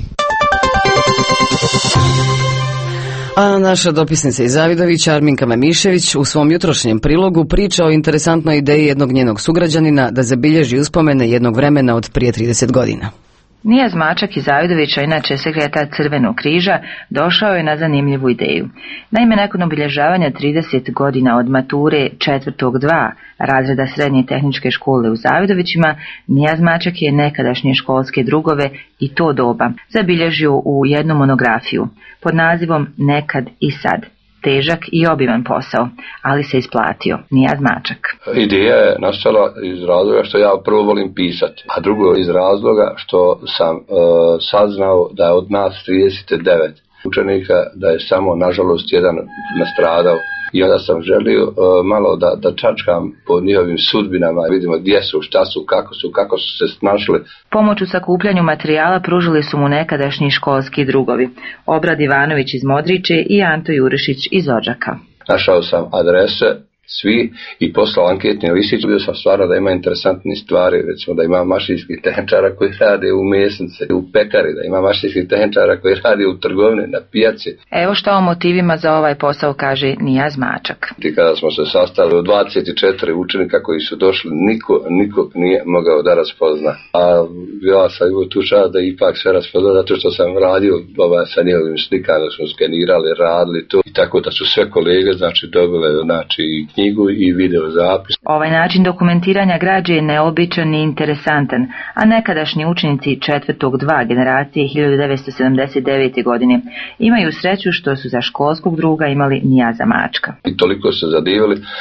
A naša dopisnica iz Zavidovića, Arminka Mamišević, u svom jutrošnjem prilogu priča o interesantnoj ideji jednog njenog sugrađanina da zabilježi uspomene jednog vremena od prije trideset godina. Nijaz Mačak iz Zavidovića, inače sekretar Crvenog križa, došao je na zanimljivu ideju. Naime, nakon obilježavanja trideset godina od mature četvrtog dva razreda srednje tehničke škole u Zavidovićima, Nijaz Mačak je nekadašnje školske drugove i to doba zabilježio u jednu monografiju pod nazivom Nekad i sad. Težak i obiman posao, ali se isplatio. Nijaz Mačak. Ideja je nastala iz razloga što ja prvo volim pisati, a drugo iz razloga što sam uh, saznao da je od nas trideset devet učenika, da je samo nažalost jedan nastradao. I onda sam želio uh, malo da, da čačkam po njihovim sudbinama, vidimo gdje su, šta su, kako su, kako su se snašli. Pomoć u sakupljanju materijala pružili su mu nekadašnji školski drugovi, Obrad Ivanović iz Modriče i Anto Jurišić iz Odžaka. Našao sam adrese svi i poslao anketni listić. Vidio sam stvarno da ima interesantne stvari, recimo da ima mašinskih tehničara koji rade u mesnice, u pekari, da ima mašinskih tehničara koji rade u trgovini, na pijaci. Evo što o motivima za ovaj posao kaže Nijaz Mačak. I kada smo se sastali od dvadeset četiri učenika koji su došli, niko, niko nije mogao da raspozna. A ja sam imao tu čast da ipak sve raspozna, zato što sam radio ovaj, sa njihovim slikama, smo skenirali, radili to i tako da su sve kolege znači dobile znači knjigu i video zapis. Ovaj način dokumentiranja građe je neobičan i interesantan, a nekadašnji učenici četvrtog dva generacije hiljadu devetsto sedamdeset devete. godine imaju sreću što su za školskog druga imali Nijaza Mačka. I toliko se zadivili, uh,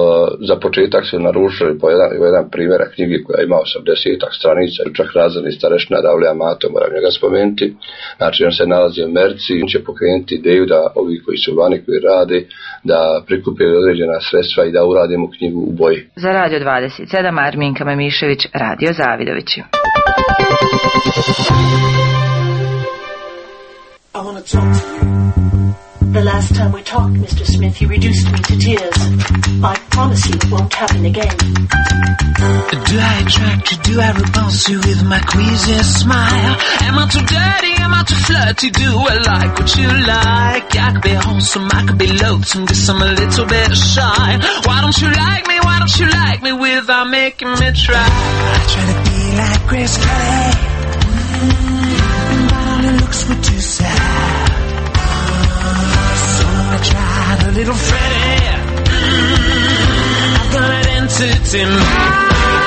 za početak su naručili po jedan, jedan primjera knjige koja ima osamdeset stranica, čak razredni starešina Davlja Mato, moram njega spomenuti. Znači on se nalazi u Americi, on će pokrenuti ideju da ovi koji su vani, koji rade, da prikupe određena sredstva i da uradimo knjigu u boji. Za Radio dvadeset sedam, Arminka Mamišević, Radio Zavidovići. I want to talk to you. The last time we talked, Mister Smith, you reduced me to tears. I promise you it won't happen again. Do I attract you? Do I repulse you with my queasy smile? Am I too dirty? Am I too flirty? Do I like what you like? I could be wholesome, I could be loathsome, guess I'm a little bit shy. Why don't you like me? Why don't you like me without making me try? I try to be like Chris Kelly, mm, but I'm looks were too sad. So I tried a little Freddie. Mm, I've got an entity mind.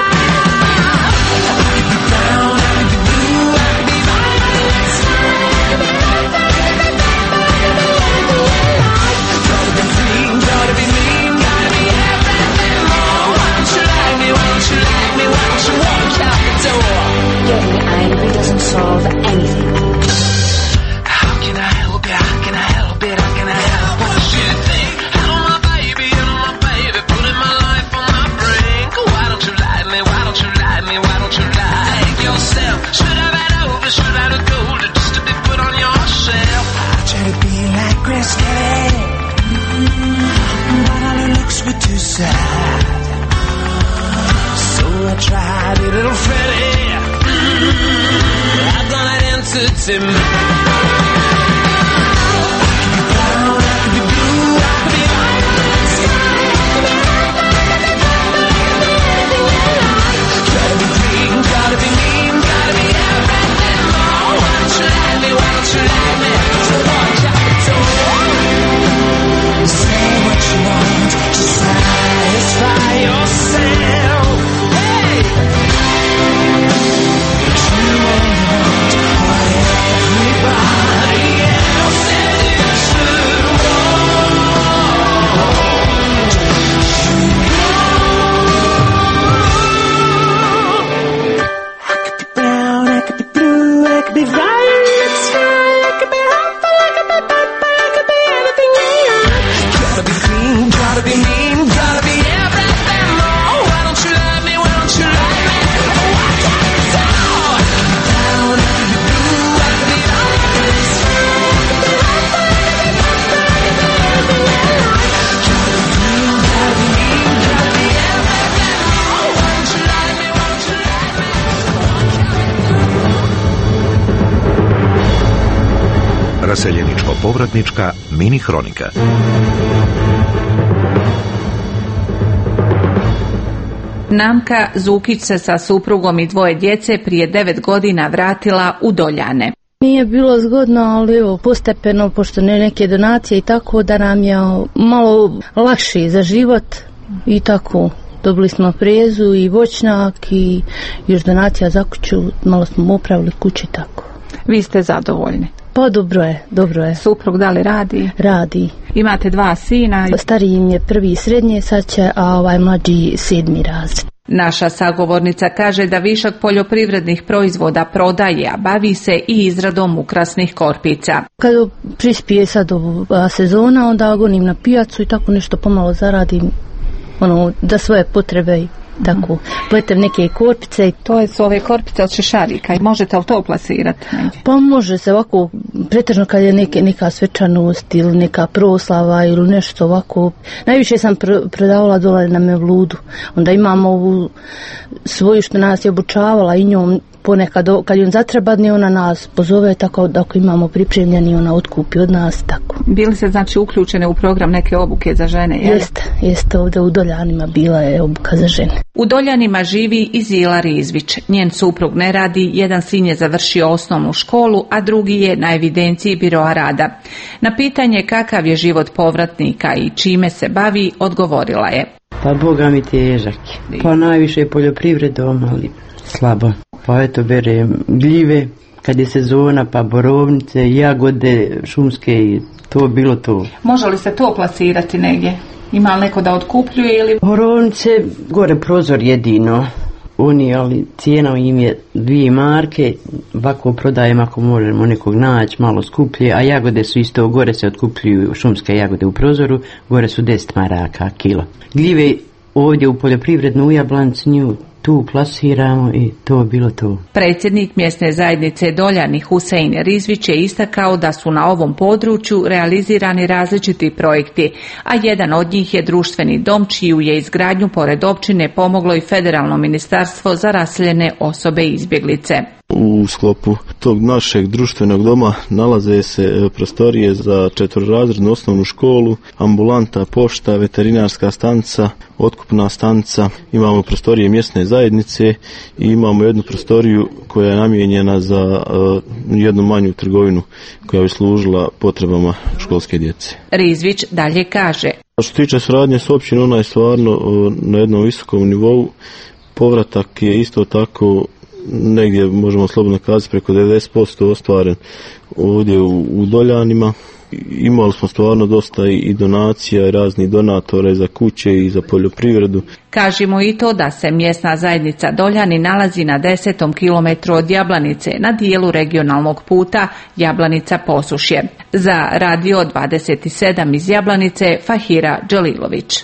Getting angry doesn't solve anything. How can I help it? How can I help it? How can I help what you think? Hello my baby, hello my baby, putting my life on my brink. Why don't you like me? Why don't you like me? Why don't you like yourself? Should I have over? Should I have gold just to be put on your shelf? I try to be like Grace Kelly, mm-hmm. But all her looks were too sad. So I tried a little Freddie. I've got an entity mind. I could be brown, I could be blue, I could be violent. Gotta be green, gotta be mean, gotta be everything more. Why don't you like me, why don't you like me? So watch out the door. Say what you want to satisfy yourself. Hey! Raseljeničko-povratnička mini hronika. Namka Zukić se sa suprugom i dvoje djece prije devet godina vratila u Doljane. Nije bilo zgodno, ali evo, postepeno, pošto ne neke donacije i tako, da nam je malo lakše za život i tako. Dobili smo prezu i voćnjak i još donacija za kuću, malo smo opravili kući tako. Vi ste zadovoljni? Pa dobro je, dobro je. Suprug da li radi? Radi. Imate dva sina? Stariji im je prvi i srednje, sad će, a ovaj mlađi sedmi razred. Naša sagovornica kaže da višak poljoprivrednih proizvoda prodaje, a bavi se i izradom ukrasnih korpica. Kad prispije sad ova sezona, onda gonim na pijacu i tako nešto pomalo zaradim, ono, da svoje potrebe i tako, pletem neke korpice. To su ove korpice od šešarika i možete li to plasirati? Pa može se ovako, pretežno kad je neke, neka svečanost ili neka proslava ili nešto ovako. Najviše sam pr- prodavala dole na Mevludu. Onda imamo ovu svoju što nas je obučavala i njom ponekad kad joj zatrebadne ona nas pozove, tako da ako imamo pripremljeni ona otkupi od nas tako. Bili se znači uključene u program neke obuke za žene? Jeste, jeste ovdje u Doljanima bila je obuka za žene. U Doljanima živi i Zila Rizvić. Njen suprug ne radi, jedan sin je završio osnovnu školu, a drugi je na evidenciji biroa rada. Na pitanje kakav je život povratnika i čime se bavi, odgovorila je. Pa Boga mi težak. Pa najviše poljoprivredom, ali slabo. Pa eto berem gljive, kad je sezona, pa borovnice, jagode, šumske i to bilo to. Može li se to plasirati negdje? Ima li neko da otkupljuje ili... Borovnice, gore prozor jedino. Oni, ali cijena im je dvije marke, ovako prodajem ako možemo nekog naći, malo skuplje, a jagode su isto, gore se otkupljuju šumske jagode u prozoru, gore su deset maraka kilo. Gljive ovdje u poljoprivrednu u Jablanci nju tu plasiramo i to bilo to. Predsjednik mjesne zajednice Doljani Husein Rizvić je istakao da su na ovom području realizirani različiti projekti, a jedan od njih je društveni dom čiju je izgradnju pored općine pomoglo i Federalno ministarstvo za raseljene osobe i izbjeglice. U sklopu tog našeg društvenog doma nalaze se prostorije za četverorazrednu osnovnu školu, ambulanta, pošta, veterinarska stanica, otkupna stanica, imamo prostorije mjesne zajednice i imamo jednu prostoriju koja je namijenjena za uh, jednu manju trgovinu koja bi služila potrebama školske djece. Rizvić dalje kaže. A što se tiče suradnje s općinom, ona je stvarno uh, na jednom visokom nivou. Povratak je isto tako negdje, možemo slobodno kazati, preko devedeset posto ostvaren ovdje u, u Doljanima. Imali smo stvarno dosta i donacija i raznih donatora za kuće i za poljoprivredu. Kažemo i to da se mjesna zajednica Doljani nalazi na desetom kilometru od Jablanice na dijelu regionalnog puta Jablanica-Posušje. Za Radio dvadeset sedam iz Jablanice Fahira Đalilović.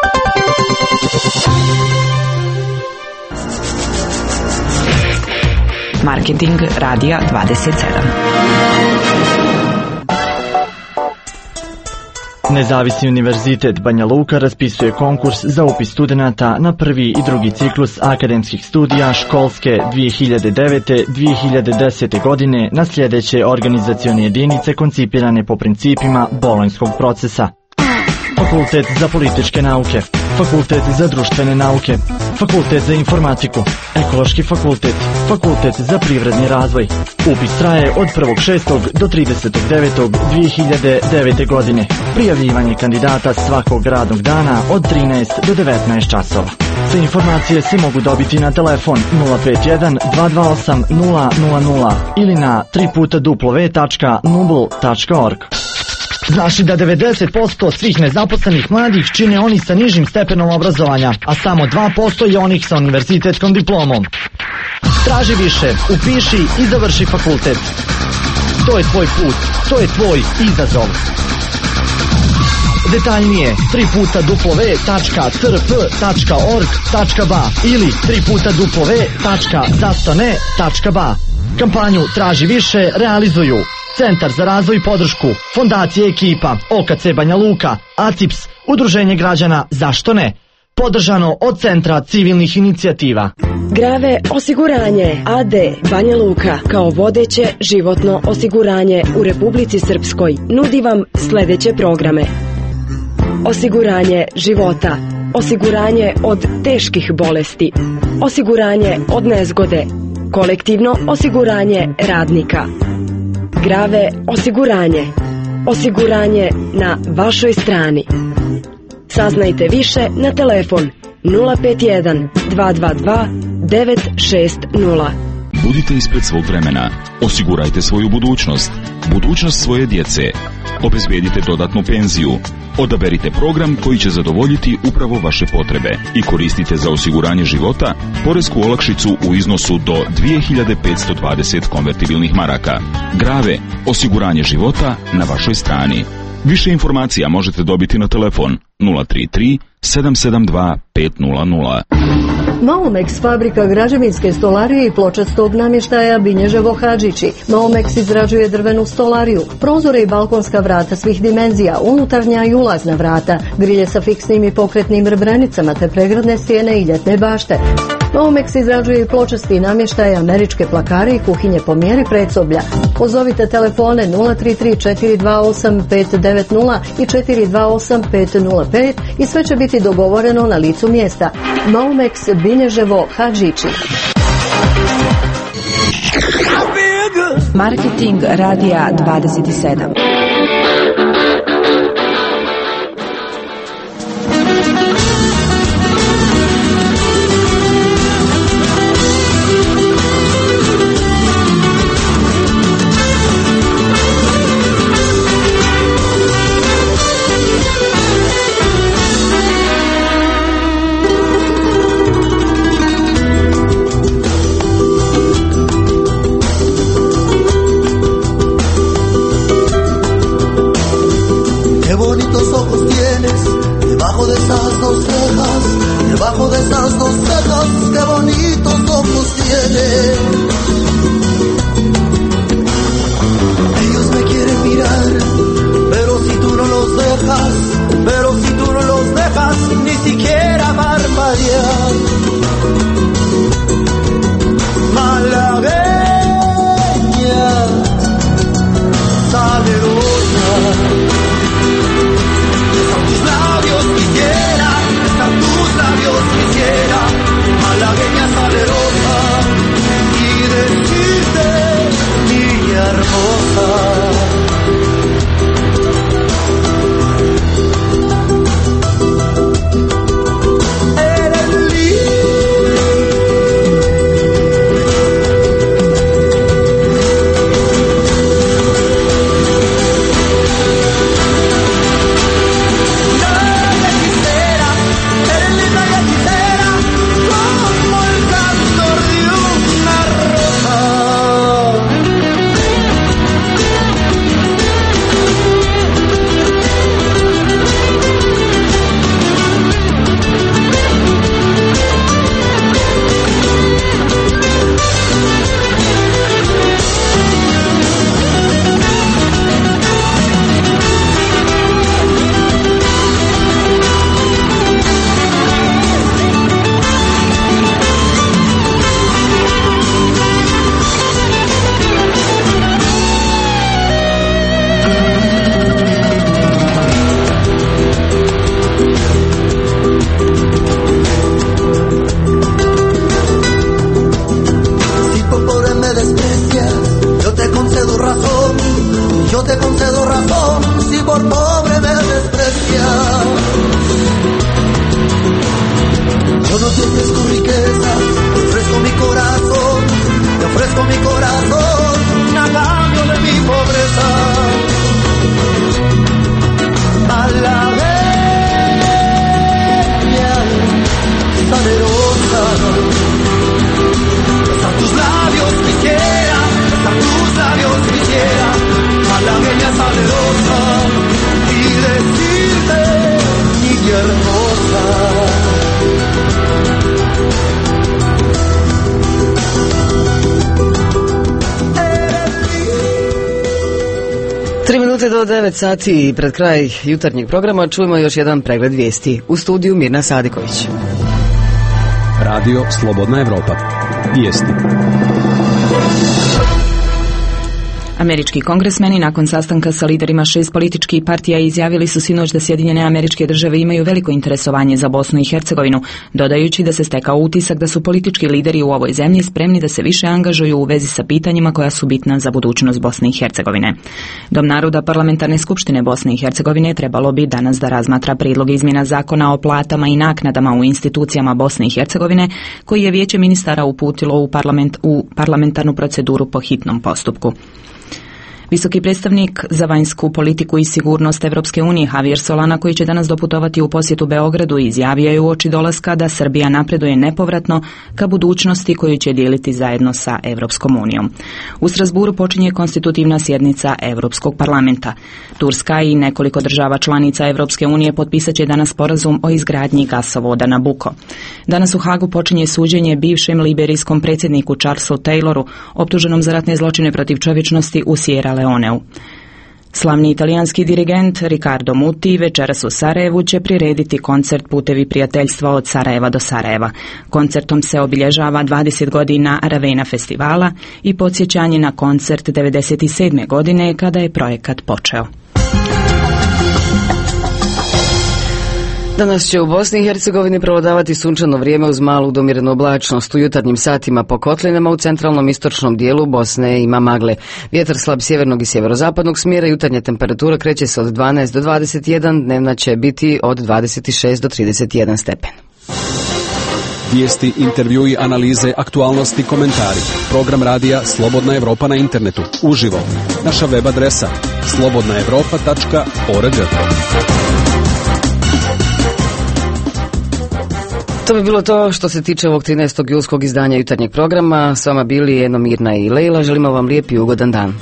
Marketing Radija dvadeset sedam. Nezavisni univerzitet Banja Luka raspisuje konkurs za upis studenata na prvi i drugi ciklus akademskih studija školske dvije hiljade devete do dvije hiljade desete. godine na sljedeće organizacione jedinice koncipirane po principima bolonjskog procesa. Fakultet za političke nauke, Fakultet za društvene nauke, Fakultet za informatiku, Ekološki fakultet, Fakultet za privredni razvoj. Upis traje od prvog šestog do tridesetog devetog dvije hiljade devete. godine. Prijavljivanje kandidata svakog radnog dana od trinaest do devetnaest časova. Sve informacije se mogu dobiti na telefon nula pet jedan dva dva osam nula nula nula ili na tri puta w tačka nubl tačka org. Znaš li da devedeset posto svih nezaposlenih mladih čine oni sa nižim stepenom obrazovanja, a samo dva posto je onih sa univerzitetskom diplomom? Traži više, upiši i završi fakultet. To je tvoj put, to je tvoj izazov. Detaljnije tri puta w tačka c r p tačka org tačka b a ili tri puta w tačka zastane tačka b a. Kampanju Traži više realizuju Centar za razvoj i podršku, Fondacija Ekipa, O K C Banja Luka, A C I P S, Udruženje građana Zašto ne? Podržano od Centra civilnih inicijativa. Grave osiguranje A D Banja Luka kao vodeće životno osiguranje u Republici Srpskoj nudi vam sljedeće programe. Osiguranje života, osiguranje od teških bolesti, osiguranje od nezgode, kolektivno osiguranje radnika. Grave osiguranje, osiguranje na vašoj strani. Saznajte više na telefon nula pet jedan dva dva dva devet šest nula. Budite ispred svog vremena. Osigurajte svoju budućnost, budućnost svoje djece. Obezbedite dodatnu penziju. Odaberite program koji će zadovoljiti upravo vaše potrebe i koristite za osiguranje života poresku olakšicu u iznosu do dvije hiljade petsto dvadeset konvertibilnih maraka. Grave, osiguranje života na vašoj strani. Više informacija možete dobiti na telefon nula tri tri sedam sedam dva pet nula nula. Maumex, fabrika građevinske stolarije i pločastog namještaja Binježevo Hadžići. Maumex izrađuje drvenu stolariju, prozore i balkonska vrata svih dimenzija, unutarnja i ulazna vrata, grilje sa fiksnim i pokretnim rebrenicama te pregradne stijene i ljetne bašte. Maumex izrađuje i pločasti namještaje, američke plakare i kuhinje po mjeri predsoblja. Pozovite telefone nula tri tri četiri dva osam pet devet nula i četiri dva osam pet nula pet i sve će biti dogovoreno na licu mjesta. Maumex, Binježevo Hadžići. Marketing Radija dvadeset sedam. Minute do devet sati i pred kraj jutarnjeg programa čujemo još jedan pregled vijesti. U studiju Mirna Sadiković. Radio Slobodna Evropa. Vijesti. Američki kongresmeni nakon sastanka sa liderima šest političkih partija izjavili su sinoć da Sjedinjene Američke Države imaju veliko interesovanje za Bosnu i Hercegovinu, dodajući da se stekao utisak da su politički lideri u ovoj zemlji spremni da se više angažuju u vezi sa pitanjima koja su bitna za budućnost Bosne i Hercegovine. Dom naroda Parlamentarne skupštine Bosne i Hercegovine trebalo bi danas da razmatra prijedlog izmjena zakona o platama i naknadama u institucijama Bosne i Hercegovine, koji je Vijeće ministara uputilo u, parlament, u parlamentarnu proceduru po hitnom postupku. Visoki predstavnik za vanjsku politiku i sigurnost Evropske unije Javier Solana, koji će danas doputovati u posjetu Beogradu, izjavio je uoči dolaska da Srbija napreduje nepovratno ka budućnosti koju će dijeliti zajedno sa Evropskom unijom. U Strasburu počinje konstitutivna sjednica Europskog parlamenta. Turska i nekoliko država članica Evropske unije potpisat će danas sporazum o izgradnji gasovoda Nabucco. Danas u Hagu počinje suđenje bivšem liberijskom predsjedniku Charlesu Tayloru, optuženom za ratne zločine protiv čovječnosti u Sierra Leoneu. Slavni italijanski dirigent Riccardo Muti večeras u Sarajevu će prirediti koncert Putevi prijateljstva od Sarajeva do Sarajeva. Koncertom se obilježava dvadeset godina Ravena festivala i podsjećanje na koncert devedeset sedme godine kada je projekat počeo. Danas će u Bosni i Hercegovini prevladavati sunčano vrijeme uz malu do umjerenu oblačnost. U jutarnjim satima po kotlinama u centralnom istočnom dijelu Bosne ima magle. Vjetar slab sjevernog i sjeverozapadnog smjera, jutarnja temperatura kreće se od dvanaest do dvadeset jedan, dnevna će biti od dvadeset šest do trideset jedan stepen. Vijesti, intervjui, analize, aktualnosti, komentari. Program radija Slobodna Evropa na internetu. Uživo. Naša web adresa slobodna evropa tačka org. To bi bilo to što se tiče ovog trinaestog julskog izdanja jutarnjeg programa. S vama bili Eno, Mirna i Lejla. Želimo vam lijep i ugodan dan.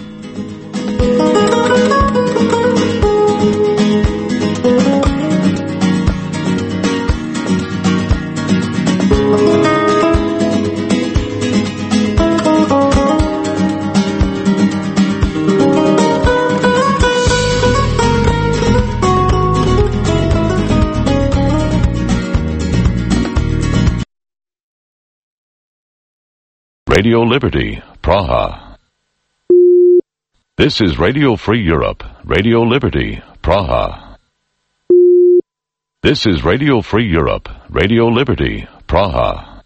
Radio Liberty, Praha. This is Radio Free Europe, Radio Liberty, Praha. This is Radio Free Europe, Radio Liberty, Praha.